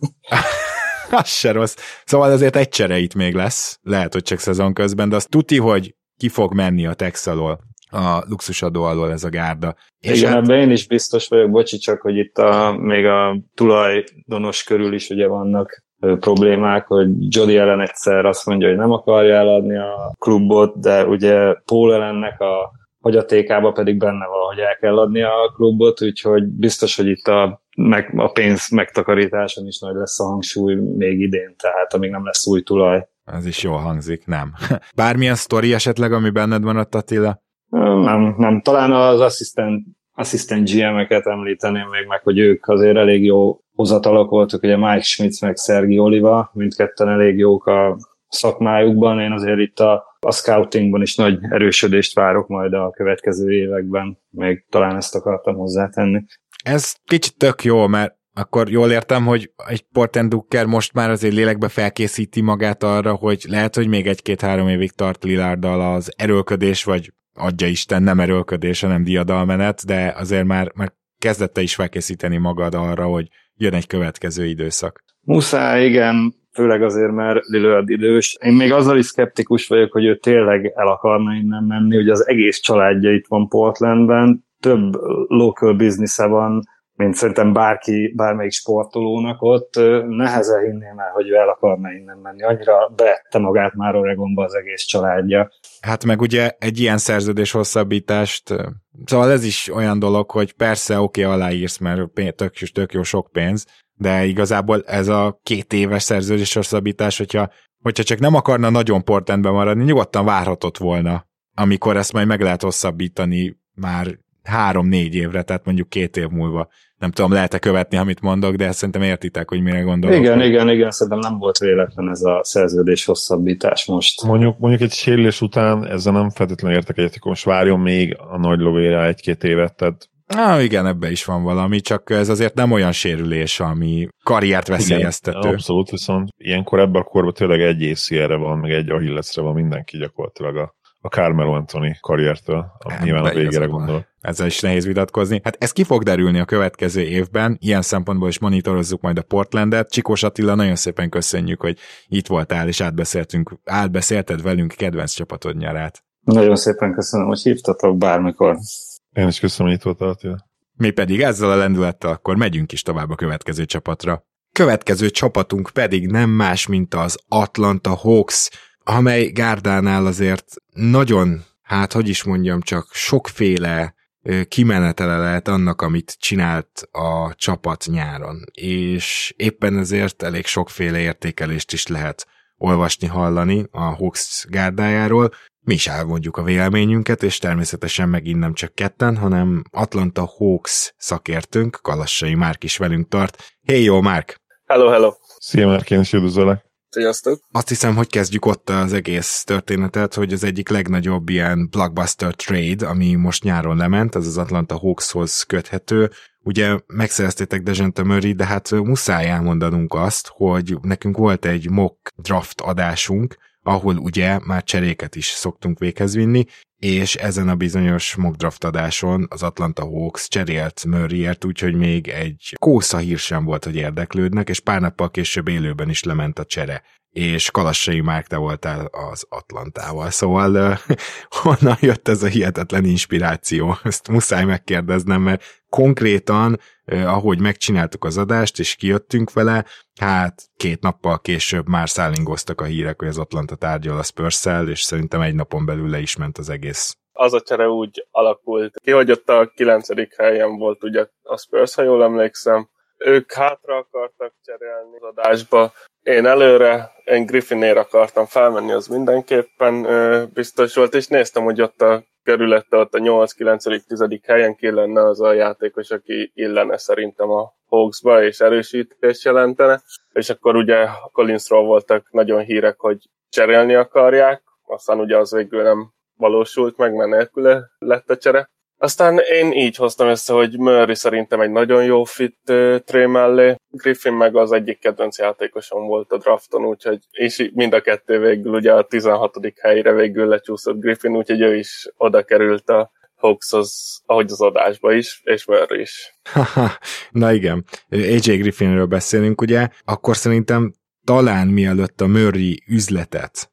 Az se rossz. Szóval azért egy csere itt még lesz, lehet, hogy csak szezon közben, de azt tuti, hogy ki fog menni a Tex alól, a luxusadó alól ez a gárda. És igen, hát... ebben én is biztos vagyok, bocsi, csak hogy itt a, még a tulajdonos körül is ugye vannak ö, problémák, hogy Jody Allen egyszer azt mondja, hogy nem akarja eladni a klubot, de ugye Paul Allennek a hagyatékába pedig benne van, hogy el kell adni a klubot, úgyhogy biztos, hogy itt a, meg, a pénz megtakarításon is nagy lesz a hangsúly még idén, tehát amíg nem lesz új tulaj. Ez is jól hangzik, nem. Bármilyen sztori esetleg, ami benned van ott, Attila? Nem, nem. Talán az asszisztent, asszisztent gé em-eket említeném még meg, hogy ők azért elég jó hozatalak voltak, ugye Mike Schmitz meg Sergi Oliva, mindketten elég jók a szakmájukban. Én azért itt a, a scoutingban is nagy erősödést várok majd a következő években. Még talán ezt akartam hozzátenni. Ez kicsit tök jó, mert akkor jól értem, hogy egy Portland Ducker most már azért lélekbe felkészíti magát arra, hogy lehet, hogy még egy-két-három évig tart Lillarddal az erőlködés, vagy adja Isten, nem erőlködés, hanem diadalmenet, de azért már, már kezdette is felkészíteni magad arra, hogy jön egy következő időszak. Muszáj, igen, főleg azért, mert Lillard idős. Én még azzal is szkeptikus vagyok, hogy ő tényleg el akarna innen menni, ugye az egész családja itt van Portlandben, több local business-e van, mint szerintem bárki, bármelyik sportolónak ott, nehezen hinném el, hogy ő el akarna innen menni. Annyira beette magát már Oregonba az egész családja. Hát meg ugye egy ilyen szerződés hosszabbítást, szóval ez is olyan dolog, hogy persze oké, okay, aláírsz, mert tök, tök jó sok pénz, de igazából ez a két éves szerződés hosszabbítás, hogyha, hogyha csak nem akarna nagyon Portlandben maradni, nyugodtan várhatott volna, amikor ezt majd meg lehet hosszabbítani már három-négy évre, tehát mondjuk két év múlva. Nem tudom, lehet-e követni, amit mondok, de szerintem értitek, hogy mire gondolok. Igen, hogy... igen, igen, szerintem nem volt véletlen ez a szerződés hosszabbítás most. Mondjuk, mondjuk egy sérülés után ezzel nem feltétlenül értek egyet, hogy most várjon még a nagy lovére egy-két évet, tehát Ah, igen, ebbe is van valami, csak ez azért nem olyan sérülés, ami karriert veszélyeztető. Igen, abszolút, viszont ilyenkor ebben a korban tényleg egy á cé el-re van, meg egy Achillesre van mindenki gyakorlatilag a, a Carmelo Anthony karriertől, nyilván a végére gondolok. Ezzel is nehéz vitatkozni. Hát ez ki fog derülni a következő évben, ilyen szempontból is monitorozzuk majd a Portlandet. Csikós Attila, nagyon szépen köszönjük, hogy itt voltál, és átbeszéltünk, átbeszélted velünk kedvenc csapatod nyarát. Nagyon szépen köszönöm, hogy hívtatok bármikor. Én is köszönöm, hogy itt voltál, Attila. Mi pedig ezzel a lendülettel akkor megyünk is tovább a következő csapatra. Következő csapatunk pedig nem más, mint az Atlanta Hawks, amely gárdánál azért nagyon, hát hogy is mondjam, csak sokféle kimenetele lehet annak, amit csinált a csapat nyáron, és éppen ezért elég sokféle értékelést is lehet olvasni, hallani a Hawks gárdájáról. Mi is elmondjuk a véleményünket, és természetesen megint nem csak ketten, hanem Atlanta Hawks szakértőnk, Kalassai Márk is velünk tart. Hey, jó, Márk! Hello, hello! Szia, Márk, én is üdvözöllek! Sziasztok! Azt hiszem, hogy kezdjük ott az egész történetet, hogy az egyik legnagyobb ilyen blockbuster trade, ami most nyáron lement, az az Atlanta Hawkshoz köthető. Ugye megszereztétek Dejounte Murray, de hát muszáj elmondanunk azt, hogy nekünk volt egy mock draft adásunk, ahol ugye már cseréket is szoktunk véghez vinni, és ezen a bizonyos mock draft adáson az Atlanta Hawks cserélt Murrayért, úgyhogy még egy kósza hír sem volt, hogy érdeklődnek, és pár nappal később élőben is lement a csere. És Kalassai Márk, te voltál az Atlantával, szóval uh, honnan jött ez a hihetetlen inspiráció? Ezt muszáj megkérdeznem, mert konkrétan, uh, ahogy megcsináltuk az adást, és kijöttünk vele, hát két nappal később már szállingoztak a hírek, hogy az Atlanta tárgyal a Spurs-szel, és szerintem egy napon belül le is ment az egész. Az a csere úgy alakult ki, hogy ott a kilencedik helyen volt ugye a Spurs, ha jól emlékszem. Ők hátra akartak cserélni az adásba. Én előre, én Griffinért akartam felmenni, az mindenképpen ö, biztos volt, és néztem, hogy ott a körülette, ott a nyolc kilenc tizedik helyen ki lenne az a játékos, aki illene szerintem a Hawksba, és erősítést jelentene. És akkor ugye Collinsról voltak nagyon hírek, hogy cserélni akarják, aztán ugye az végül nem valósult meg, mert nélküle lett a csere. Aztán én így hoztam össze, hogy Murray szerintem egy nagyon jó fit uh, Trey mellé, Griffin meg az egyik kedvenc játékosom volt a drafton, úgyhogy, és mind a kettő végül ugye a tizenhatodik helyre végül lecsúszott Griffin, úgyhogy ő is oda került a Hawkshoz, ahogy az adásba is, és Murray is. Na igen, á jé Griffinről beszélünk, ugye, akkor szerintem talán mielőtt a Murray üzletet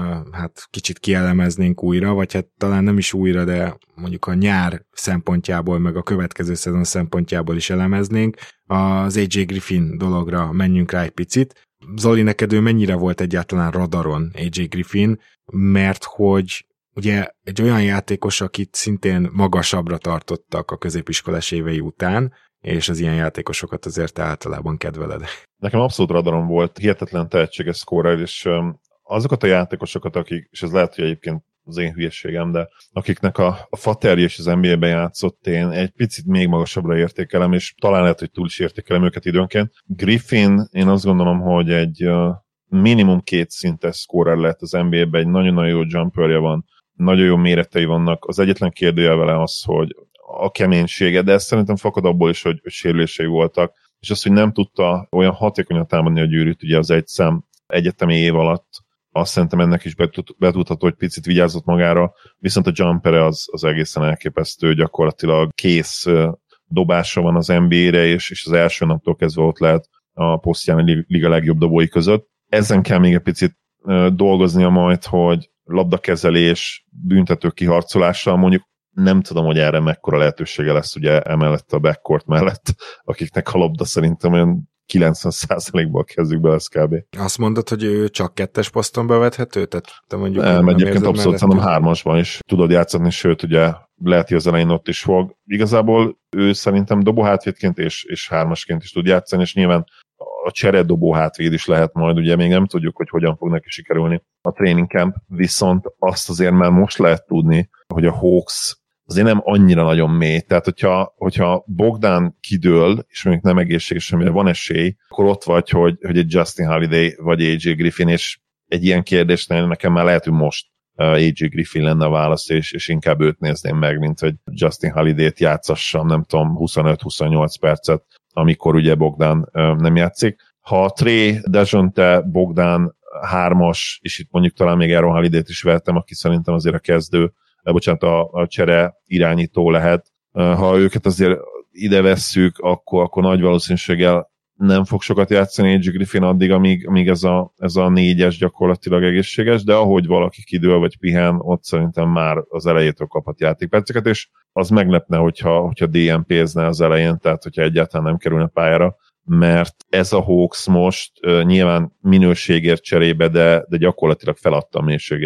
hát kicsit kielemeznénk újra, vagy hát talán nem is újra, de mondjuk a nyár szempontjából, meg a következő szezon szempontjából is elemeznénk. Az á jé Griffin dologra menjünk rá egy picit. Zoli, neked ő mennyire volt egyáltalán radaron á jé Griffin, mert hogy ugye egy olyan játékos, akit szintén magasabbra tartottak a középiskolás évei után, és az ilyen játékosokat azért általában kedveled. Nekem abszolút radaron volt, hihetetlen tehetséges scorer, és azokat a játékosokat, akik, és ez lehet, hogy egyébként az én hülyeségem, de akiknek a, a Faterje és az en bé á-ben játszott, én egy picit még magasabbra értékelem, és talán lehet, hogy túl is értékelem őket időnként. Griffin, én azt gondolom, hogy egy uh, minimum két szintes scorer lett az en bé á-ben, egy nagyon-nagyon jó jumperje van, nagyon jó méretei vannak. Az egyetlen kérdőjel vele az, hogy a keménysége, de ez szerintem fakad abból is, hogy, hogy sérülései voltak, és az, hogy nem tudta olyan hatékonyan támadni a gyűrűt, ugye az egy szem egyetemi év alatt, azt szerintem ennek is betudható, hogy picit vigyázott magára, viszont a jumpere az, az egészen elképesztő, gyakorlatilag kész dobása van az en bé á-re, és, és az első naptól kezdve ott lehet a posztján a liga legjobb dobói között. Ezen kell még egy picit dolgoznia majd, hogy labdakezelés, büntető kiharcolással, mondjuk nem tudom, hogy erre mekkora lehetősége lesz ugye emellett a backcourt mellett, akiknek a labda szerintem olyan kilencven százalékból kezdjük be, ez kb. Azt mondod, hogy ő csak kettes poszton bevethető? Tehát te mondjuk nem, nem egyébként abszolút szerintem hármasban is tudod játszani, sőt, ugye lehet, hogy az elején ott is fog. Igazából ő szerintem dobóhátvédként és, és hármasként is tud játszani, és nyilván a csere dobóhátvéd is lehet majd, ugye még nem tudjuk, hogy hogyan fog neki sikerülni a training camp, viszont azt azért már most lehet tudni, hogy a Hawks azért nem annyira nagyon mély. Tehát, hogyha, hogyha Bogdan kidől, és mondjuk nem egészséges, amire van esély, akkor ott vagy, hogy, hogy egy Justin Holiday vagy á jé Griffin, és egy ilyen kérdésnél nekem már lehet, hogy most á jé Griffin lenne a válasz, és, és inkább őt nézném meg, mint hogy Justin Holiday-t játszassam, nem tudom, huszonöt-huszonnyolc percet, amikor ugye Bogdan nem játszik. Ha Trey, Dejounte, Bogdan hármas, és itt mondjuk talán még Aaron Holiday-t is vettem, aki szerintem azért a kezdő, bocsánat, a, a csere irányító lehet. Ha őket azért ide vesszük, akkor, akkor nagy valószínűséggel nem fog sokat játszani á jé Griffin addig, amíg, amíg ez, a, ez a négyes gyakorlatilag egészséges, de ahogy valaki kidől vagy pihen, ott szerintem már az elejétől kaphat játékperceket, és az meglepne, hogyha, hogyha dé en pé-zne az elején, tehát hogyha egyáltalán nem kerülne pályára, mert ez a Hawks most uh, nyilván minőségért cserébe, de, de gyakorlatilag feladta a mélységét.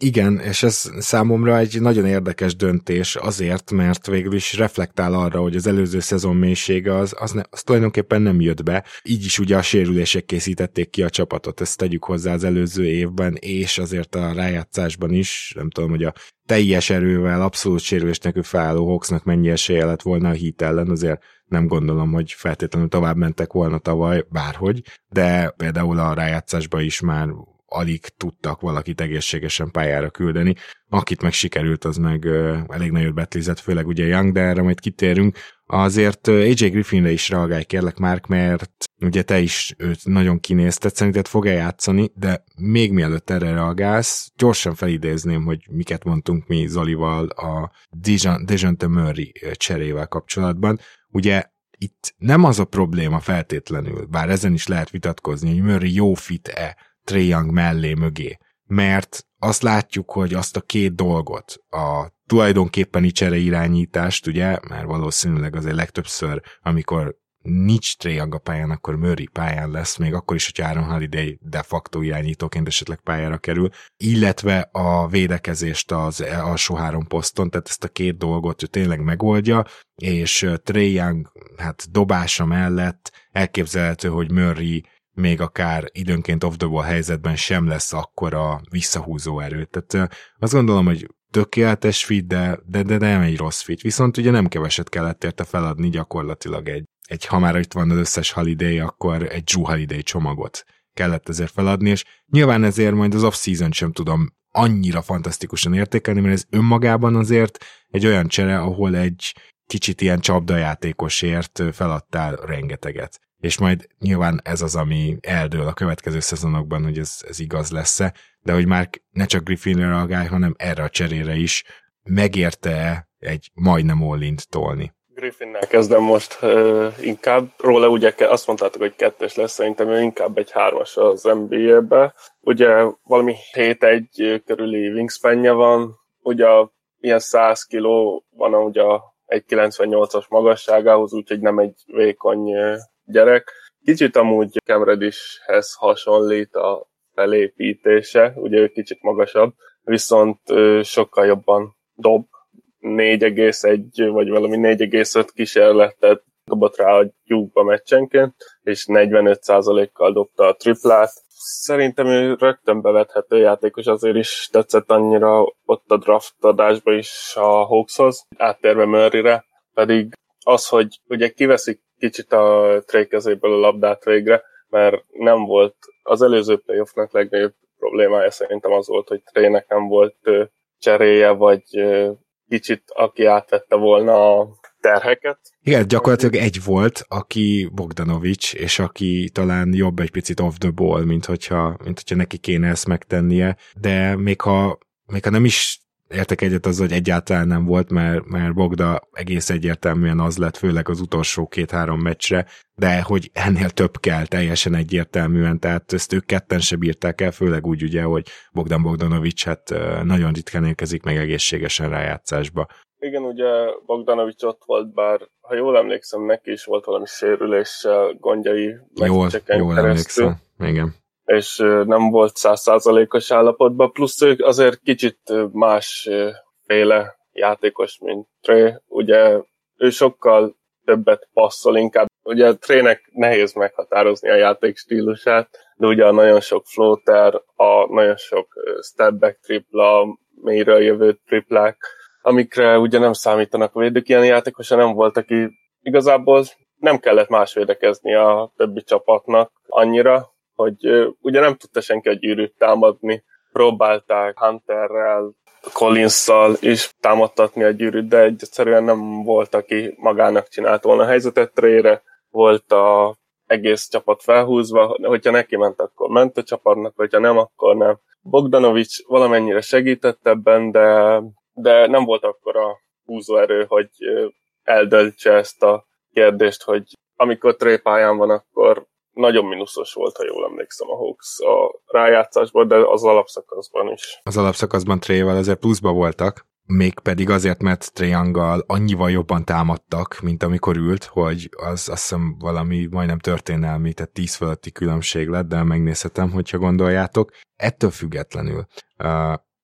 Igen, és ez számomra egy nagyon érdekes döntés azért, mert végül is reflektál arra, hogy az előző szezon mélysége az, az, ne, az tulajdonképpen nem jött be. Így is ugye a sérülések készítették ki a csapatot, ezt tegyük hozzá az előző évben, és azért a rájátszásban is, nem tudom, hogy a teljes erővel, abszolút sérülés nélkül felálló Hawksnak mennyi esélye lett volna a Heat ellen, azért nem gondolom, hogy feltétlenül tovább mentek volna tavaly, bárhogy, de például a rájátszásban is már alig tudtak valakit egészségesen pályára küldeni. Akit meg sikerült, az meg uh, elég nagyot betlizett, főleg ugye Young, de erre majd kitérünk. Azért uh, á jé Griffinre is reagálj kérlek, Márk, mert ugye te is őt nagyon kinézted, szerinted fog-e játszani, de még mielőtt erre reagálsz, gyorsan felidézném, hogy miket mondtunk mi Zolival a Dejounte Murray cserével kapcsolatban. Ugye itt nem az a probléma feltétlenül, bár ezen is lehet vitatkozni, hogy Murray jó fit-e Trae Young mellé mögé, mert azt látjuk, hogy azt a két dolgot, a tulajdonképpeni csereirányítást, ugye, mert valószínűleg azért legtöbbször, amikor nincs Trae Young a pályán, akkor Murray pályán lesz, még akkor is, hogy Aaron Holiday de facto irányítóként esetleg pályára kerül, illetve a védekezést az alsó három poszton, tehát ezt a két dolgot ő tényleg megoldja, és Trae Young hát dobása mellett elképzelhető, hogy Murray még akár időnként off-the-ball helyzetben sem lesz akkora visszahúzó erő. Tehát azt gondolom, hogy tökéletes fit, de, de, de nem egy rossz fit. Viszont ugye nem keveset kellett érte feladni, gyakorlatilag egy, egy ha már itt van az összes Holiday, akkor egy Drew Holiday csomagot kellett ezért feladni, és nyilván ezért majd az off-season sem tudom annyira fantasztikusan értékelni, mert ez önmagában azért egy olyan csere, ahol egy kicsit ilyen csapdajátékosért feladtál rengeteget. És majd nyilván ez az, ami eldől a következő szezonokban, hogy ez, ez igaz lesz-e, de hogy már ne csak Griffinre reagálj, hanem erre a cserére is megérte egy majdnem all-int tolni. Griffinnel kezdem most uh, inkább. Róla ugye azt mondtátok, hogy kettes lesz, szerintem ő inkább egy hármas az en bé á-be. Ugye valami hét egy körüli wingspanje van, ugye ilyen száz kiló van ugye egy kilencvennyolcas magasságához, úgyhogy nem egy vékony uh, gyerek. Kicsit amúgy Cam Reddishhez hasonlít a felépítése, ugye ő kicsit magasabb, viszont uh, sokkal jobban dob. négy egész egy vagy valami négy egész öt kísérletet dobott rá a gyúkba meccsenként, és negyvenöt százalékkal dobta a triplát. Szerintem ő rögtön bevethető játékos, azért is tetszett annyira ott a draft adásba is a Hawkshoz, áttérve Murrayre, pedig az, hogy ugye kiveszik kicsit a Trae kezéből a labdát végre, mert nem volt az előző playoffnak legnagyobb problémája szerintem az volt, hogy Trae-nek nem volt cseréje, vagy kicsit aki átvette volna a terheket. Igen, gyakorlatilag egy volt, aki Bogdanovics, és aki talán jobb egy picit off the ball, mint hogyha, mint hogyha neki kéne ezt megtennie, de még ha, még ha nem is értek egyet azzal, hogy egyáltalán nem volt, mert, mert Bogda egész egyértelműen az lett, főleg az utolsó két-három meccsre, de hogy ennél több kell teljesen egyértelműen, tehát ezt ők ketten se bírták el, főleg úgy ugye, hogy Bogdan Bogdanovics hát nagyon ritkán érkezik meg egészségesen rájátszásba. Igen, ugye Bogdanovics ott volt, bár ha jól emlékszem, neki is volt valami sérüléssel, gondjai meccseken jól, jól emlékszem, igen. És nem volt száz százalékos állapotban, plusz ők azért kicsit másféle játékos, mint Trae. Ugye ő sokkal többet passzol, inkább ugye Trae-nek nehéz meghatározni a játék stílusát, de ugye a nagyon sok floater, a nagyon sok step back tripla, mélyről jövő triplák, amikre ugye nem számítanak a védők, ilyen játékosa nem volt, aki igazából nem kellett más védekezni a többi csapatnak annyira, hogy uh, ugye nem tudta senki a gyűrűt támadni. Próbálták Hunterrel, Collinsszal is támadtatni a gyűrűt, de egyszerűen nem volt, aki magának csinált volna a helyzetet. Trae-re volt a egész csapat felhúzva, hogyha neki ment, akkor ment a csapatnak, hogyha nem, akkor nem. Bogdanovics valamennyire segített ebben, de, de nem volt akkor a húzóerő, hogy eldöntse ezt a kérdést, hogy amikor Trae pályán van, akkor nagyon mínuszos volt, ha jól emlékszem a Hawks a rájátszásban, de az alapszakaszban is. Az alapszakaszban Trae-vel azért pluszba voltak, mégpedig azért, mert Trae Younggal annyival jobban támadtak, mint amikor ült, hogy az azt hiszem valami majdnem történelmi, tehát tíz fölötti különbség lett, de megnézhetem, hogyha gondoljátok. Ettől függetlenül uh,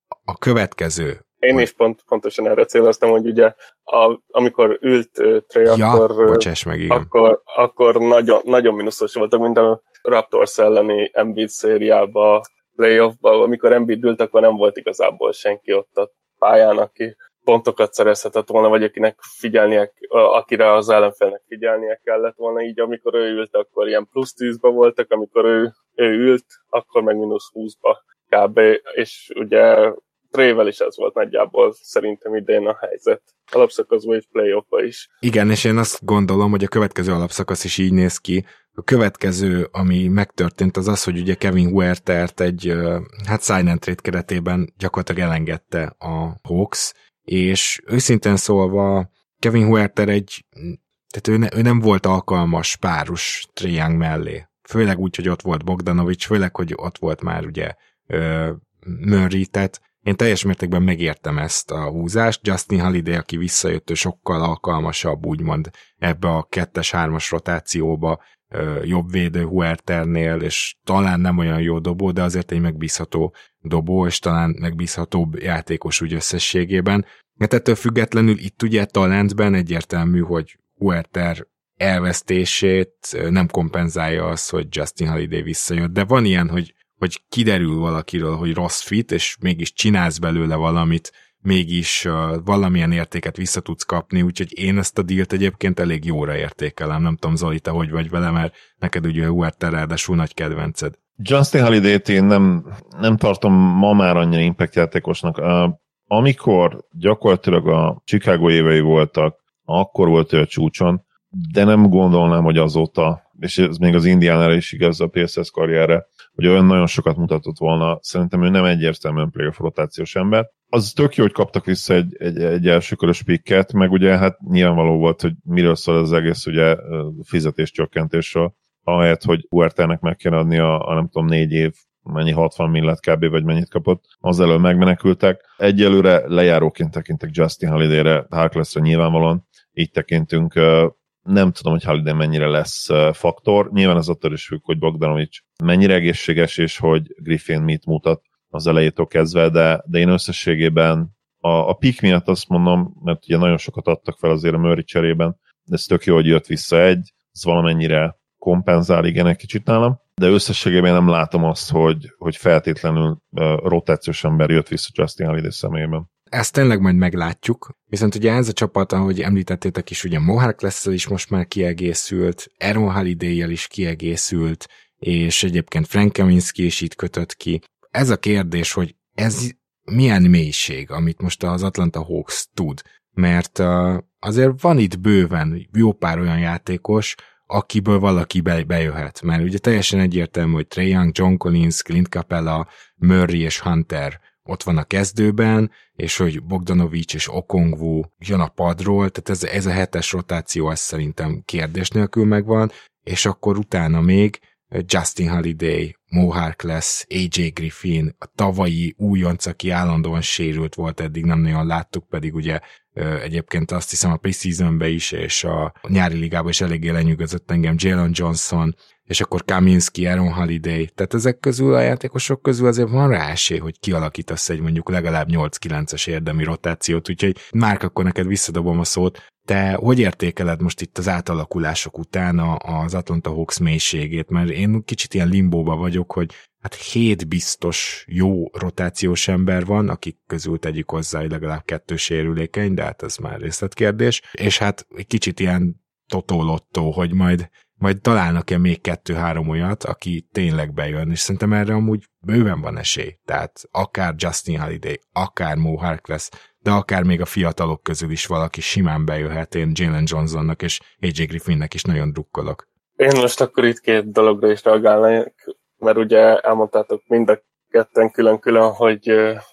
a következő... Én is pont, pontosan erre céloztam, hogy ugye a, amikor ült uh, Trey, ja, akkor, bocsáss meg, igen. akkor, akkor nagyon, nagyon minuszos voltak, mint a Raptors elleni Embiid szériába, playoffba, amikor Embiid ült, akkor nem volt igazából senki ott a pályán, aki pontokat szerezhetett volna, vagy akinek figyelnie, akire az ellenfélnek figyelnie kellett volna, így amikor ő ült, akkor ilyen plusz tízbe voltak, amikor ő, ő ült, akkor meg mínusz húszba kb. És ugye Treyvel is ez volt nagyjából szerintem idén a helyzet. Alapszakaszban és playoffba is. Igen, és én azt gondolom, hogy a következő alapszakasz is így néz ki. A következő, ami megtörtént, az az, hogy ugye Kevin Huertert egy hát sign and trade keretében gyakorlatilag elengedte a Hawks, és őszintén szólva Kevin Huerter egy, tehát ő, ne, ő nem volt alkalmas párus Trae Young mellé. Főleg úgy, hogy ott volt Bogdanovics, főleg, hogy ott volt már ugye uh, Murray, tehát én teljes mértékben megértem ezt a húzást. Justin Holiday, aki visszajött, ő sokkal alkalmasabb, úgymond ebbe a kettes-hármas rotációba, jobb védő Huerternél, és talán nem olyan jó dobó, de azért egy megbízható dobó, és talán megbízhatóbb játékos úgy összességében. Mert ettől függetlenül itt ugye talentben egyértelmű, hogy Huerter elvesztését nem kompenzálja az, hogy Justin Holiday visszajött, de van ilyen, hogy, hogy kiderül valakiről, hogy rossz fit, és mégis csinálsz belőle valamit, mégis uh, valamilyen értéket vissza tudsz kapni, úgyhogy én ezt a dílt egyébként elég jóra értékelem. Nem tudom, Zoli, te hogy vagy vele, mert neked ugye Huerter ráadásul nagy kedvenced. Justin Holiday-t én nem, nem tartom ma már annyira impact játékosnak. Uh, amikor gyakorlatilag a Chicago évei voltak, akkor volt ő a csúcson, de nem gondolnám, hogy azóta, és ez még az Indiánára is igaz a Pacers karrierre, hogy olyan nagyon sokat mutatott volna. Szerintem ő nem egyértelműen playoff rotációs ember. Az tök jó, hogy kaptak vissza egy, egy, egy elsőkörös picket, meg ugye hát nyilvánvaló volt, hogy miről szól az egész ugye fizetéscsökkentésről, ahelyett, hogy Huerternek meg kell adni a, a nem tudom négy év, mennyi hatvan millet kb. Vagy mennyit kapott, az elől megmenekültek. Egyelőre lejáróként tekintek Justin Holiday-re, Harklessre nyilvánvalóan, így tekintünk. Nem tudom, hogy Holiday mennyire lesz faktor. Nyilván ez attól is függ, hogy Bogdanovics mennyire egészséges, és hogy Griffin mit mutat az elejétől kezdve, de, de én összességében a, a pick miatt azt mondom, mert ugye nagyon sokat adtak fel azért a Murray cserében, de ez tök jó, hogy jött vissza egy, ez valamennyire kompenzál, igen, egy kicsit nálam, de összességében nem látom azt, hogy, hogy feltétlenül uh, rotációs ember jött vissza Justin Holiday személyében. Ezt tényleg majd meglátjuk, viszont ugye ez a csapat, ahogy említettétek is, ugye Mo Harkless-szel is most már kiegészült, Aaron Holiday-jel is kiegészült, és egyébként Frank Kaminsky is itt kötött ki. Ez a kérdés, hogy ez milyen mélység, amit most az Atlanta Hawks tud, mert uh, azért van itt bőven jó pár olyan játékos, akiből valaki be, bejöhet, mert ugye teljesen egyértelmű, hogy Trae Young, John Collins, Clint Capella, Murray és Hunter ott van a kezdőben, és hogy Bogdanovics és Okongwu jön a padról, tehát ez, ez a hetes rotáció, az szerintem kérdés nélkül megvan, és akkor utána még Justin Holiday, Mo Harkless, á jé Griffin, a tavalyi újonc, aki állandóan sérült volt, eddig nem nagyon láttuk, pedig ugye egyébként azt hiszem a preseasonben is, és a nyári ligában is eléggé lenyűgözött engem Jalen Johnson, és akkor Kaminsky, Aaron Holiday, tehát ezek közül a játékosok közül azért van rá esély, hogy kialakítasz egy mondjuk legalább nyolc-kilences érdemi rotációt, úgyhogy Márk, akkor neked visszadobom a szót. Te hogy értékeled most itt az átalakulások után az Atlanta Hawks mélységét? Mert én kicsit ilyen limbóba vagyok, hogy hát hét biztos jó rotációs ember van, akik közül tegyük hozzá, hogy legalább kettő sérülékeny, de hát ez már részletkérdés. És hát egy kicsit ilyen totó-lottó, hogy majd, majd találnak-e még kettő-három olyat, aki tényleg bejön, és szerintem erre amúgy bőven van esély. Tehát akár Justin Holiday, akár Mo Harkless, de akár még a fiatalok közül is valaki simán bejöhet, én Jalen Johnsonnak és á jé Griffinnek is nagyon drukkolok. Én most akkor itt két dologra is reagálnék, mert ugye elmondtátok mind a ketten külön-külön, hogy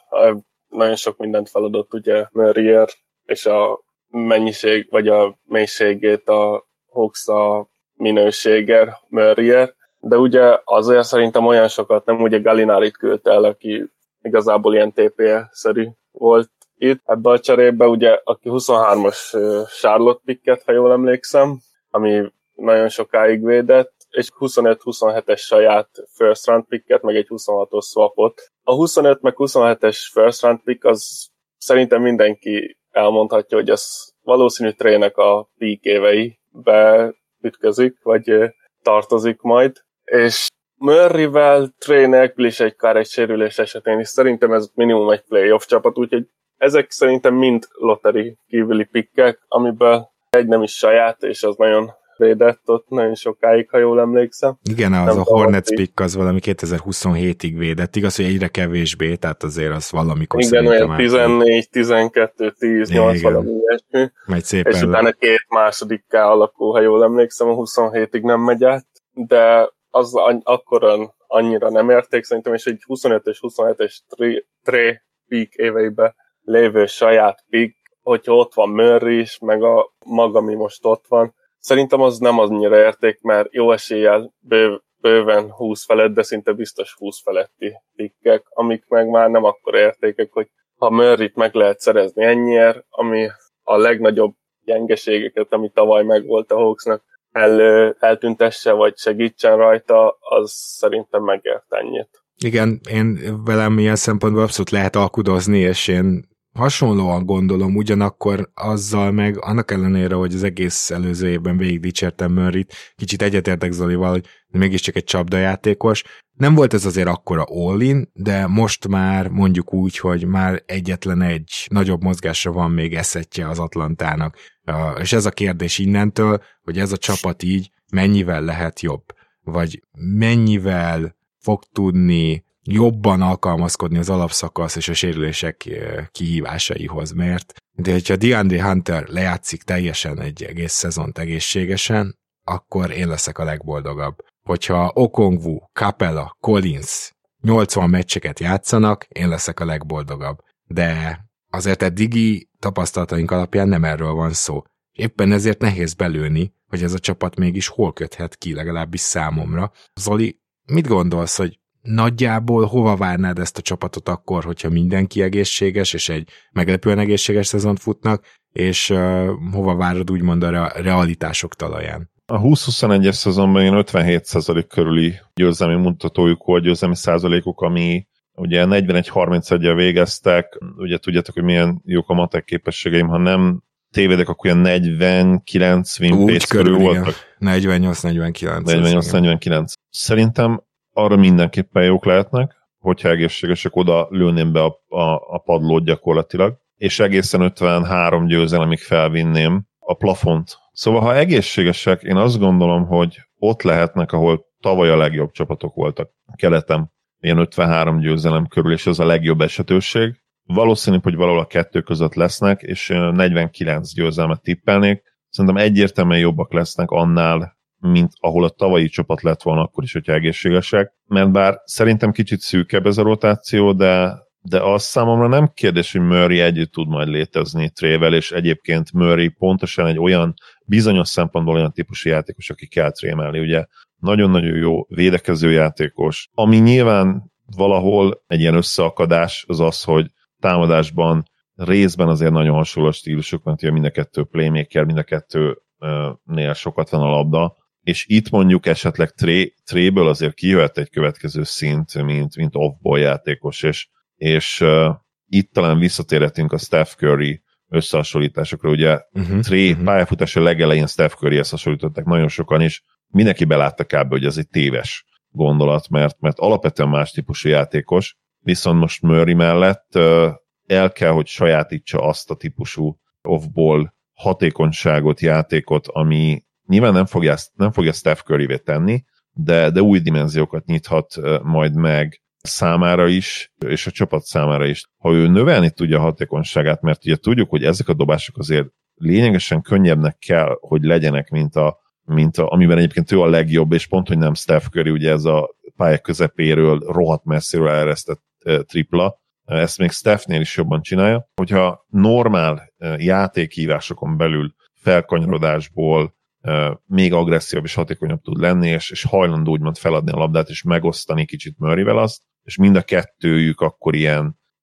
nagyon sok mindent feladott ugye Murray és a mennyiség, vagy a mélységét a Hawks a minőséger Murray, de ugye azért szerintem olyan sokat nem, ugye Gallinari-t küldte el, aki igazából ilyen té pé é-szerű volt itt. Ebbe a cserébe ugye, aki huszonhármas Charlotte picket, ha jól emlékszem, ami nagyon sokáig védett, egy huszonöt huszonhetes saját first round picket, meg egy huszonhatos swapot. A huszonöt meg huszonhetes first round pick az szerintem mindenki elmondhatja, hogy az valószínű Trey-nek a peak éveibe ütközik, vagy tartozik majd, és Murrayvel, Trey nélkül is egy kár egy sérülés esetén is szerintem ez minimum egy playoff csapat, úgyhogy ezek szerintem mind lottery kívüli pikkek, amiből egy nem is saját, és az nagyon védett ott nagyon sokáig, ha jól emlékszem. Igen, az nem a Hornets pick az valami kétezer-huszonhétig védett. Igaz, hogy egyre kevésbé, tehát azért az valamikor igen, olyan tizennégy, tizenkettő, tíz, nyolc valami ilyesmi. Megy szépen. És utána két másodikká alakul, ha jól emlékszem, a huszonhétig nem megy át, de az akkor annyira nem érték szerintem, és egy huszonötös huszonhetes Trey peak éveiben lévő saját pick, hogyha ott van Murray is, meg a maga, ami most ott van, szerintem az nem annyira érték, mert jó eséllyel bő, bőven húsz felett, de szinte biztos húsz feletti pikkek, amik meg már nem akkora értékek, hogy ha Murrayt meg lehet szerezni ennyiért, ami a legnagyobb gyengeségeket, ami tavaly megvolt a Hawksnak, el, eltüntesse, vagy segítsen rajta, az szerintem megért ennyit. Igen, én velem ilyen szempontból abszolút lehet alkudozni, és én hasonlóan gondolom, ugyanakkor azzal meg, annak ellenére, hogy az egész előző évben végig dicsértem Murrayt, kicsit egyetértek Zolival, hogy mégiscsak egy csapdajátékos. Nem volt ez azért akkora all-in, de most már mondjuk úgy, hogy már egyetlen egy nagyobb mozgásra van még eszetje az Atlantának. És ez a kérdés innentől, hogy ez a csapat így mennyivel lehet jobb, vagy mennyivel fog tudni jobban alkalmazkodni az alapszakasz és a sérülések kihívásaihoz, mert de hogyha DeAndre Hunter lejátszik teljesen egy egész szezont egészségesen, akkor én leszek a legboldogabb. Hogyha Okongwu, Capella, Collins nyolcvan meccseket játszanak, én leszek a legboldogabb. De azért eddigi tapasztalataink alapján nem erről van szó. Éppen ezért nehéz belőni, hogy ez a csapat mégis hol köthet ki, legalábbis számomra. Zoli, mit gondolsz, hogy nagyjából hova várnád ezt a csapatot akkor, hogyha mindenki egészséges, és egy meglepően egészséges szezont futnak, és uh, hova várod úgymond a re- realitások talaján? A húsz huszonegyes szezonban én ötvenhét százalék körüli győzelmi mutatójuk volt, győzelmi százalékuk, ami ugye negyvenegy harmincegyel végeztek, ugye tudjátok, hogy milyen jók a matek képességeim, ha nem tévedek, akkor ilyen negyvenkilenc win pace körül voltak. negyvennyolc negyvenkilenc. negyvennyolc negyvenkilenc. Szerintem arra mindenképpen jók lehetnek, hogyha egészségesek, oda lőném be a, a, a padlót gyakorlatilag, és egészen ötvenhárom győzelemig felvinném a plafont. Szóval, ha egészségesek, én azt gondolom, hogy ott lehetnek, ahol tavaly a legjobb csapatok voltak keleten, ilyen ötvenhárom győzelem körül, és ez a legjobb esetőség. Valószínű, hogy valahol a kettő között lesznek, és negyvenkilenc győzelmet tippelnék. Szerintem egyértelműen jobbak lesznek annál, mint ahol a tavalyi csapat lett volna akkor is, hogyha egészségesek. Mert bár szerintem kicsit szűkebb ez a rotáció, de, de az számomra nem kérdés, hogy Murray együtt tud majd létezni Trey-vel, és egyébként Murray pontosan egy olyan, bizonyos szempontból olyan típusú játékos, aki kell Trey mellé. Ugye nagyon-nagyon jó védekező játékos, ami nyilván valahol egy ilyen összeakadás az az, hogy támadásban részben azért nagyon hasonló stílusok, mert ugye mind a kettő playmaker, mind a kettőnél sokat van a labda, és itt mondjuk esetleg Trey, Treyből azért kijöhet egy következő szint, mint, mint off-ball játékos, és, és uh, itt talán visszatérhetünk a Steph Curry összehasonlításokra, ugye uh-huh, Trey uh-huh. pályafutása legelején Steph Curryhez hasonlították nagyon sokan is, mindenki belátta kb. Hogy ez egy téves gondolat, mert, mert alapvetően más típusú játékos, viszont most Murray mellett uh, el kell, hogy sajátítsa azt a típusú off-ball hatékonyságot, játékot, ami nyilván nem fogja, nem fogja Steph Curryvé tenni, de, de új dimenziókat nyithat uh, majd meg számára is, és a csapat számára is. Ha ő növelni tudja a hatékonyságát, mert ugye tudjuk, hogy ezek a dobások azért lényegesen könnyebbnek kell, hogy legyenek, mint, a, mint a, amiben egyébként ő a legjobb, és pont, hogy nem Steph Curry, ugye ez a pálya közepéről, rohadt messziről elresztett uh, tripla, ezt még Stephnél is jobban csinálja. Hogyha normál uh, játékhívásokon belül felkanyarodásból uh, még agresszívabb és hatékonyabb tud lenni, és, és hajlandó úgymond feladni a labdát, és megosztani kicsit Murrayvel azt, és mind a kettőjük akkor ilyen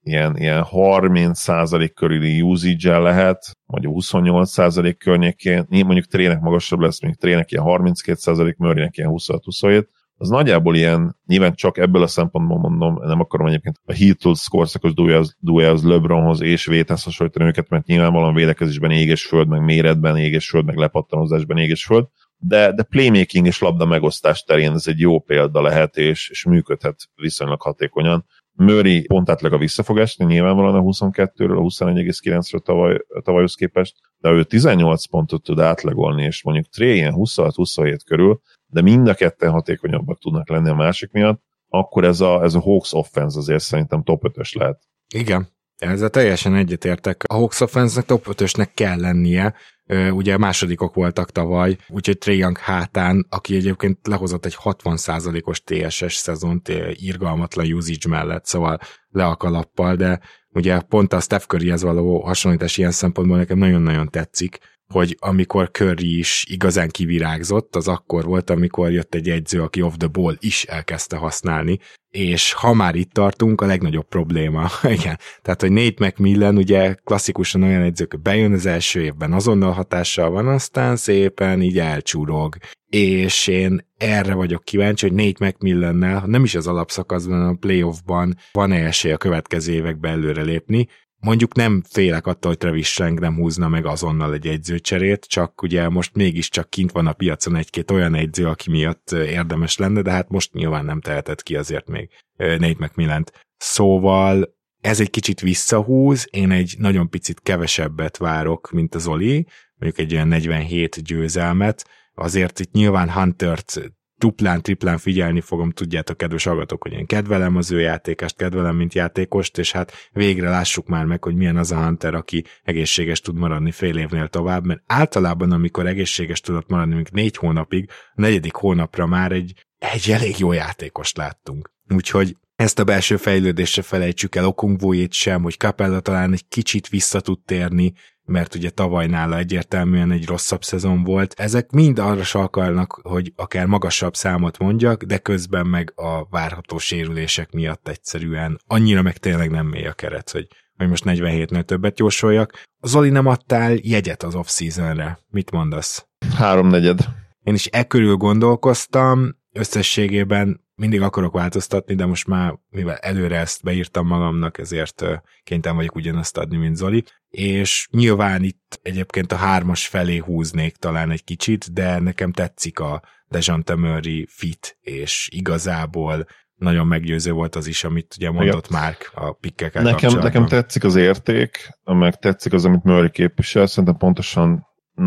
ilyen, ilyen harminc százalék körüli usage-el lehet, vagy huszonnyolc százalék környékén, mondjuk Trének magasabb lesz, mondjuk Trének ilyen harminckét százalék, Murraynek ilyen huszonhat huszonhét. Az nagyjából ilyen, nyilván csak ebből a szempontból mondom, nem akarom egyébként a Heat-től score-szakos duel az LeBronhoz és Véthez hasonlítani őket, mert nyilvánvalóan védekezésben ég és föld, meg méretben ég és föld, meg lepattanozásban ég és föld, de, de playmaking és labda megosztás terén ez egy jó példa lehet, és, és működhet viszonylag hatékonyan. Murray pont átlag a visszafogást, nyilvánvalóan a huszonkettőről, a huszonegy egész kilencről tavaly, tavalyhoz képest, de ő tizennyolc pontot tud átlagolni, és mondjuk Trey ilyen huszonhat huszonhét körül, de mind a ketten hatékonyabbak tudnak lenni a másik miatt, akkor ez a, ez a Hawks offense azért szerintem top ötös lehet. Igen, ezzel teljesen egyetértek. A Hawks offense-nek top ötösnek kell lennie, ugye másodikok voltak tavaly, úgyhogy Trae Young hátán, aki egyébként lehozott egy hatvan százalékos té es es szezont irgalmatlan usage mellett, szóval le a kalappal, de ugye pont a Steph Curryhez való hasonlítás ilyen szempontból nekem nagyon-nagyon tetszik, hogy amikor Curry is igazán kivirágzott, az akkor volt, amikor jött egy edző, aki off the ball is elkezdte használni, és ha már itt tartunk, a legnagyobb probléma, igen, tehát, hogy Nate McMillan ugye klasszikusan olyan edzők, bejön az első évben, azonnal hatással van, aztán szépen így elcsúrog, és én erre vagyok kíváncsi, hogy Nate McMillannel, nem is az alapszakaszban, hanem a playoffban van-e esély a következő években előrelépni. Mondjuk nem félek attól, hogy Travis Schlenk nem húzna meg azonnal egy edzőcserét, csak ugye most mégiscsak kint van a piacon egy-két olyan edző, aki miatt érdemes lenne, de hát most nyilván nem tehetett ki azért még Nate McMillant. Szóval ez egy kicsit visszahúz, én egy nagyon picit kevesebbet várok, mint az Zoli, mondjuk egy olyan negyvenhét győzelmet, azért itt nyilván Huntert duplán, triplán figyelni fogom, tudjátok, kedves hallgatók, hogy én kedvelem az ő játékást, kedvelem, mint játékost, és hát végre lássuk már meg, hogy milyen az a Hunter, aki egészséges tud maradni fél évnél tovább, mert általában, amikor egészséges tudott maradni még négy hónapig, a negyedik hónapra már egy, egy elég jó játékost láttunk. Úgyhogy ezt a belső fejlődésre felejtsük el, Okongwójét sem, hogy Capella talán egy kicsit vissza tud térni, mert ugye tavaly nála egyértelműen egy rosszabb szezon volt. Ezek mind arra sarkalnak, hogy akár magasabb számot mondjak, de közben meg a várható sérülések miatt egyszerűen annyira meg tényleg nem mély a keret, hogy, hogy most negyvenhétnél többet jósoljak. Zoli, nem adtál jegyet az off-seasonre. Mit mondasz? Háromnegyed. Én is e körül gondolkoztam, összességében mindig akarok változtatni, de most már, mivel előre ezt beírtam magamnak, ezért kénytelen vagyok ugyanazt adni, mint Zoli, és nyilván itt egyébként a hármas felé húznék talán egy kicsit, de nekem tetszik a Dejounte Murray fit, és igazából nagyon meggyőző volt az is, amit ugye mondott Márk a pikkekkel nekem, kapcsolatban. nekem tetszik az érték, meg tetszik az, amit Murray képvisel, szerintem pontosan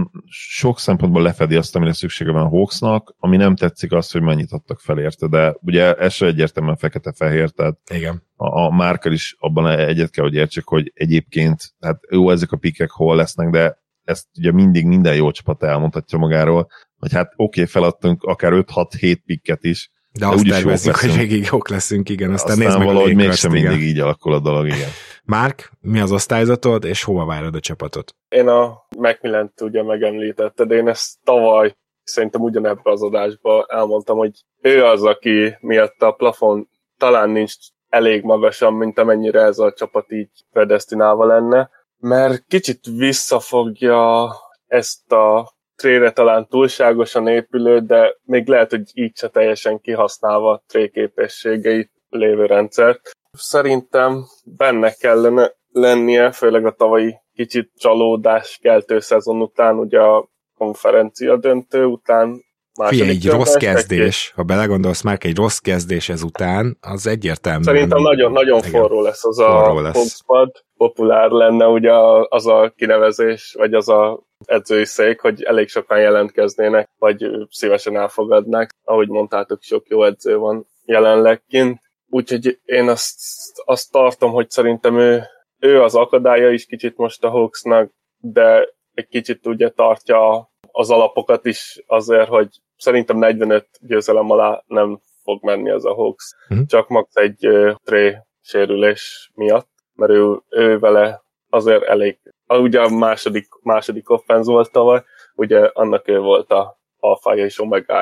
sok szempontból lefedi azt, amire szüksége van a Hawksnak, ami nem tetszik az, hogy mennyit adtak fel érte, de ugye ez se egyértelműen fekete-fehér, tehát igen. A, a Márkkal is abban egyet kell, hogy értsek, hogy egyébként, hát jó, ezek a pikkek hol lesznek, de ezt ugye mindig minden jó csapat elmondhatja magáról, hogy hát oké, okay, feladtunk akár öt-hat-hét pikket is, de, de azt tervezzük, hogy végig jók leszünk, igen, aztán, aztán nézd meg valahogy mégsem mindig így alakul a dolog, igen. Márk, mi az osztályzatod, és hova várod a csapatot? Én a McMillant ugye megemlítetted, én ezt tavaly szerintem ugyanebben az adásban elmondtam, hogy ő az, aki miatt a plafon talán nincs elég magasan, mint amennyire ez a csapat így predestinálva lenne, mert kicsit visszafogja ezt a Tré-re talán túlságosan épülő, de még lehet, hogy így se teljesen kihasználva Tré képességeit lévő rendszert. Szerintem benne kellene lennie, főleg a tavalyi kicsit csalódás keltő szezon után, ugye a konferencia döntő után. Figyelj, egy rossz kezdés, ha belegondolsz, már egy rossz kezdés ezután, az egyértelmű. Szerintem nagyon-nagyon forró lesz az forró a Hawkspad. Populár lenne ugye az a kinevezés, vagy az a edzői szék, hogy elég sokan jelentkeznének, vagy szívesen elfogadnák. Ahogy mondtátok, sok jó edző van jelenleg kint. Úgyhogy én azt, azt tartom, hogy szerintem ő, ő az akadálya is kicsit most a Hawksnak, de egy kicsit ugye tartja az alapokat is azért, hogy szerintem negyvenöt győzelem alá nem fog menni az a Hawks. Mm. Csak max egy uh, Tré sérülés miatt, mert ő, ő vele azért elég, ugye a második, második offense volt tavaly, ugye annak ő volt a alfája és omegája,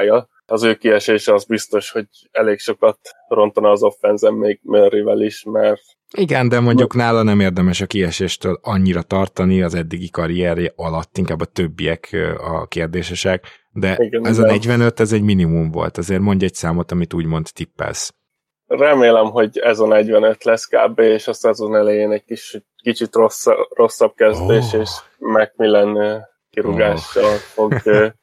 az ő kiesése az biztos, hogy elég sokat rontana az offenzen még Murrayvel is, mert igen, de mondjuk nála nem érdemes a kieséstől annyira tartani az eddigi karrierje alatt, inkább a többiek a kérdésesek, de igen, ez a negyvenöt, ez egy minimum volt, azért mondj egy számot, amit úgymond tippelsz. Remélem, hogy ez a negyvenöt lesz kb. És a szezon elején egy kis, kicsit rossz, rosszabb kezdés, oh. és Macmillan kirúgással oh. fog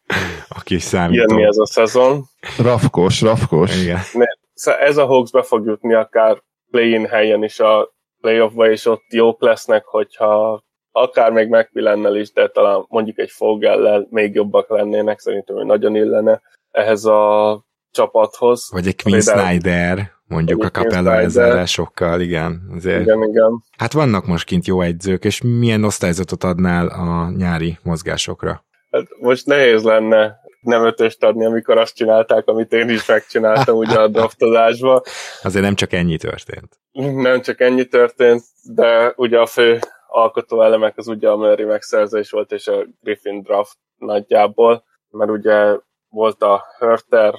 jönni ez a szezon. Rafkos, rafkos. Igen. Ez a Hawks be fog jutni akár play-in helyen is a playoffba, és ott jók lesznek, hogyha akár még Macmillannel is, de talán mondjuk egy Fogellel még jobbak lennének, szerintem, hogy nagyon illene ehhez a csapathoz. Vagy egy Quinn Snyder, mondjuk a Capella ezzel sokkal, igen. Azért. Igen, igen. Hát vannak most kint jó egyzők, és milyen osztályzatot adnál a nyári mozgásokra? Hát most nehéz lenne nem ötöst adni, amikor azt csinálták, amit én is megcsináltam ugye a draftozásba. Azért nem csak ennyi történt. Nem csak ennyi történt, de ugye a fő alkotó elemek az ugye a Murray megszerzés volt, és a Griffin draft nagyjából, mert ugye volt a Hörter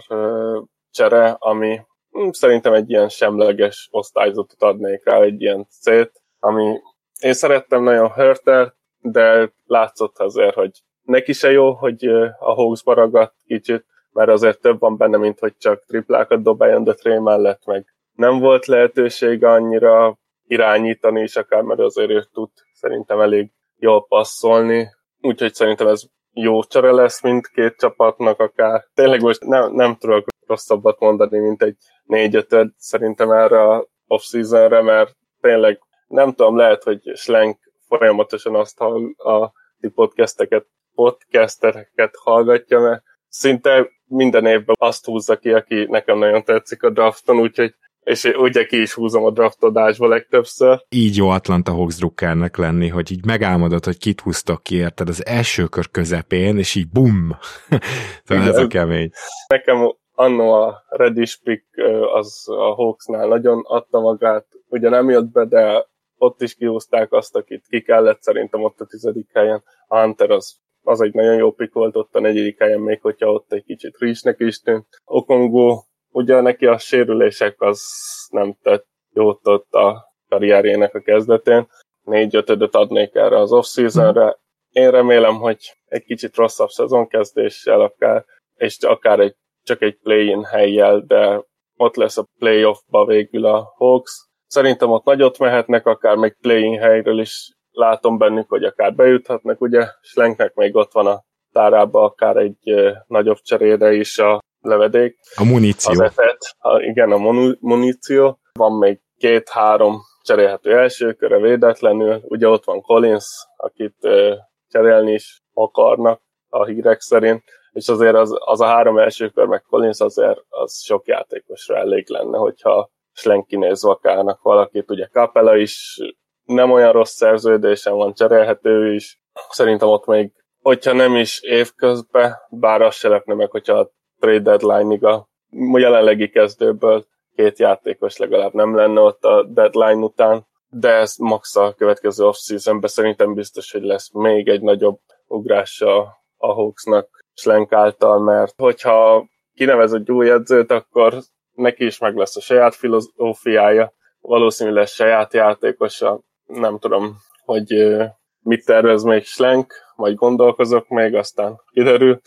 csere, ami szerintem egy ilyen semleges osztályzatot adnék rá, egy ilyen C-t, ami én szerettem nagyon Hörter, de látszott azért, hogy neki se jó, hogy a Hawksba ragadt kicsit, mert azért több van benne, mint hogy csak triplákat dobáljon, de Trey mellett meg nem volt lehetősége annyira irányítani is akár, mert azért ő tud szerintem elég jól passzolni, úgyhogy szerintem ez jó csere lesz mindkét csapatnak akár. Tényleg most nem, nem tudok rosszabbat mondani, mint egy négy-ötöd szerintem erre a off-seasonre, mert tényleg nem tudom, lehet, hogy Schlenk folyamatosan azt hall, a ti podcasteket, podcasteket hallgatja, mert szinte minden évben azt húzza ki, aki nekem nagyon tetszik a drafton, úgyhogy és ugye ki is húzom a draftodásba legtöbbször. Így jó Atlanta Hawks drukkernek lenni, hogy így megálmodod, hogy kit húztak ki, érted az első kör közepén, és így bum! Szóval ez a kemény. Nekem annó a Reddish pick az a Hawksnál nagyon adta magát, ugye nem jött be, de ott is kihúzták azt, akit ki kellett szerintem ott a tizedik helyen. A Hunter az, az egy nagyon jó pick volt ott a negyedik helyen, még hogyha ott egy kicsit Reachnek is tűnt. Okongwu, ugye neki a sérülések az nem tett jót ott a karrierjének a kezdetén. Négy-ötödöt adnék erre az off-seasonre. Én remélem, hogy egy kicsit rosszabb szezonkezdéssel akár, és akár egy, csak egy play-in helyjel, de ott lesz a playoffba végül a Hawks. Szerintem ott nagyot mehetnek, akár még play-in helyről is látom bennük, hogy akár bejuthatnak, ugye Schlenknek még ott van a tárába akár egy uh, nagyobb cserére is a levedék. A muníció. Az etet, a, igen, a monu, muníció. Van még két-három cserélhető első köre védetlenül. Ugye ott van Collins, akit uh, cserélni is akarnak a hírek szerint, és azért az, az a három első kör meg Collins azért az sok játékosra elég lenne, hogyha Schlenk kinéz vakának valakit. Ugye Capella is nem olyan rossz szerződésen van, cserélhető is. Szerintem ott még, hogyha nem is évközben, bár az se lepne meg, hogyha a trade deadline-ig a jelenlegi kezdőből két játékos legalább nem lenne ott a deadline után, de ez max a következő off-seasonben szerintem biztos, hogy lesz még egy nagyobb ugrás a, a Hawksnak Schlenk által, mert hogyha kinevez egy új edzőt, akkor neki is meg lesz a saját filozófiája, valószínűleg saját játékosa, nem tudom, hogy mit tervez még Schlenk, majd gondolkozok még, aztán kiderül.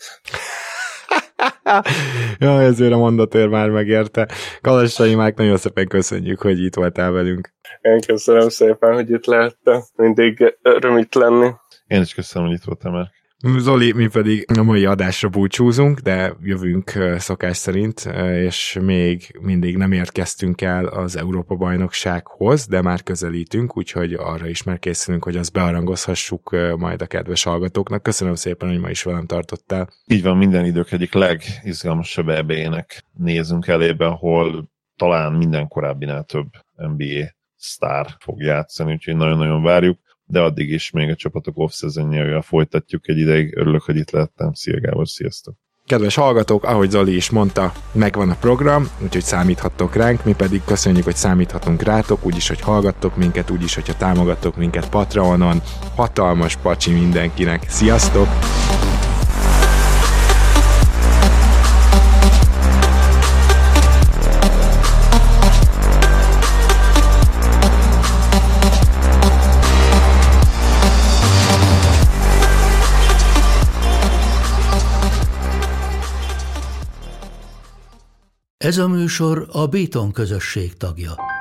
Ja, ezért a mondatért már megérte. Kalassai Márk, nagyon szépen köszönjük, hogy itt voltál velünk. Én köszönöm szépen, hogy itt lehettem. Mindig öröm itt lenni. Én is köszönöm, hogy itt voltál már. Zoli, mi pedig a mai adásra búcsúzunk, de jövünk szokás szerint, és még mindig nem érkeztünk el az Európa-bajnoksághoz, de már közelítünk, úgyhogy arra is már készülünk, hogy azt bearangozhassuk majd a kedves hallgatóknak. Köszönöm szépen, hogy ma is velem tartottál. Így van, minden idők egyik legizgalmasabb é bé-nek nézünk elébe, ahol talán minden korábbinál több en bé á sztár fog játszani, úgyhogy nagyon-nagyon várjuk. De addig is még a csapatok off-szezonjával folytatjuk egy ideig. Örülök, hogy itt lettem. Szia Gábor, sziasztok! Kedves hallgatók, ahogy Zoli is mondta, megvan a program, úgyhogy számíthattok ránk, mi pedig köszönjük, hogy számíthatunk rátok, úgyis, hogy hallgattok minket, úgyis, hogyha támogattok minket Patreonon. Hatalmas pacsi mindenkinek! Sziasztok! Ez a műsor a Béton közösség tagja.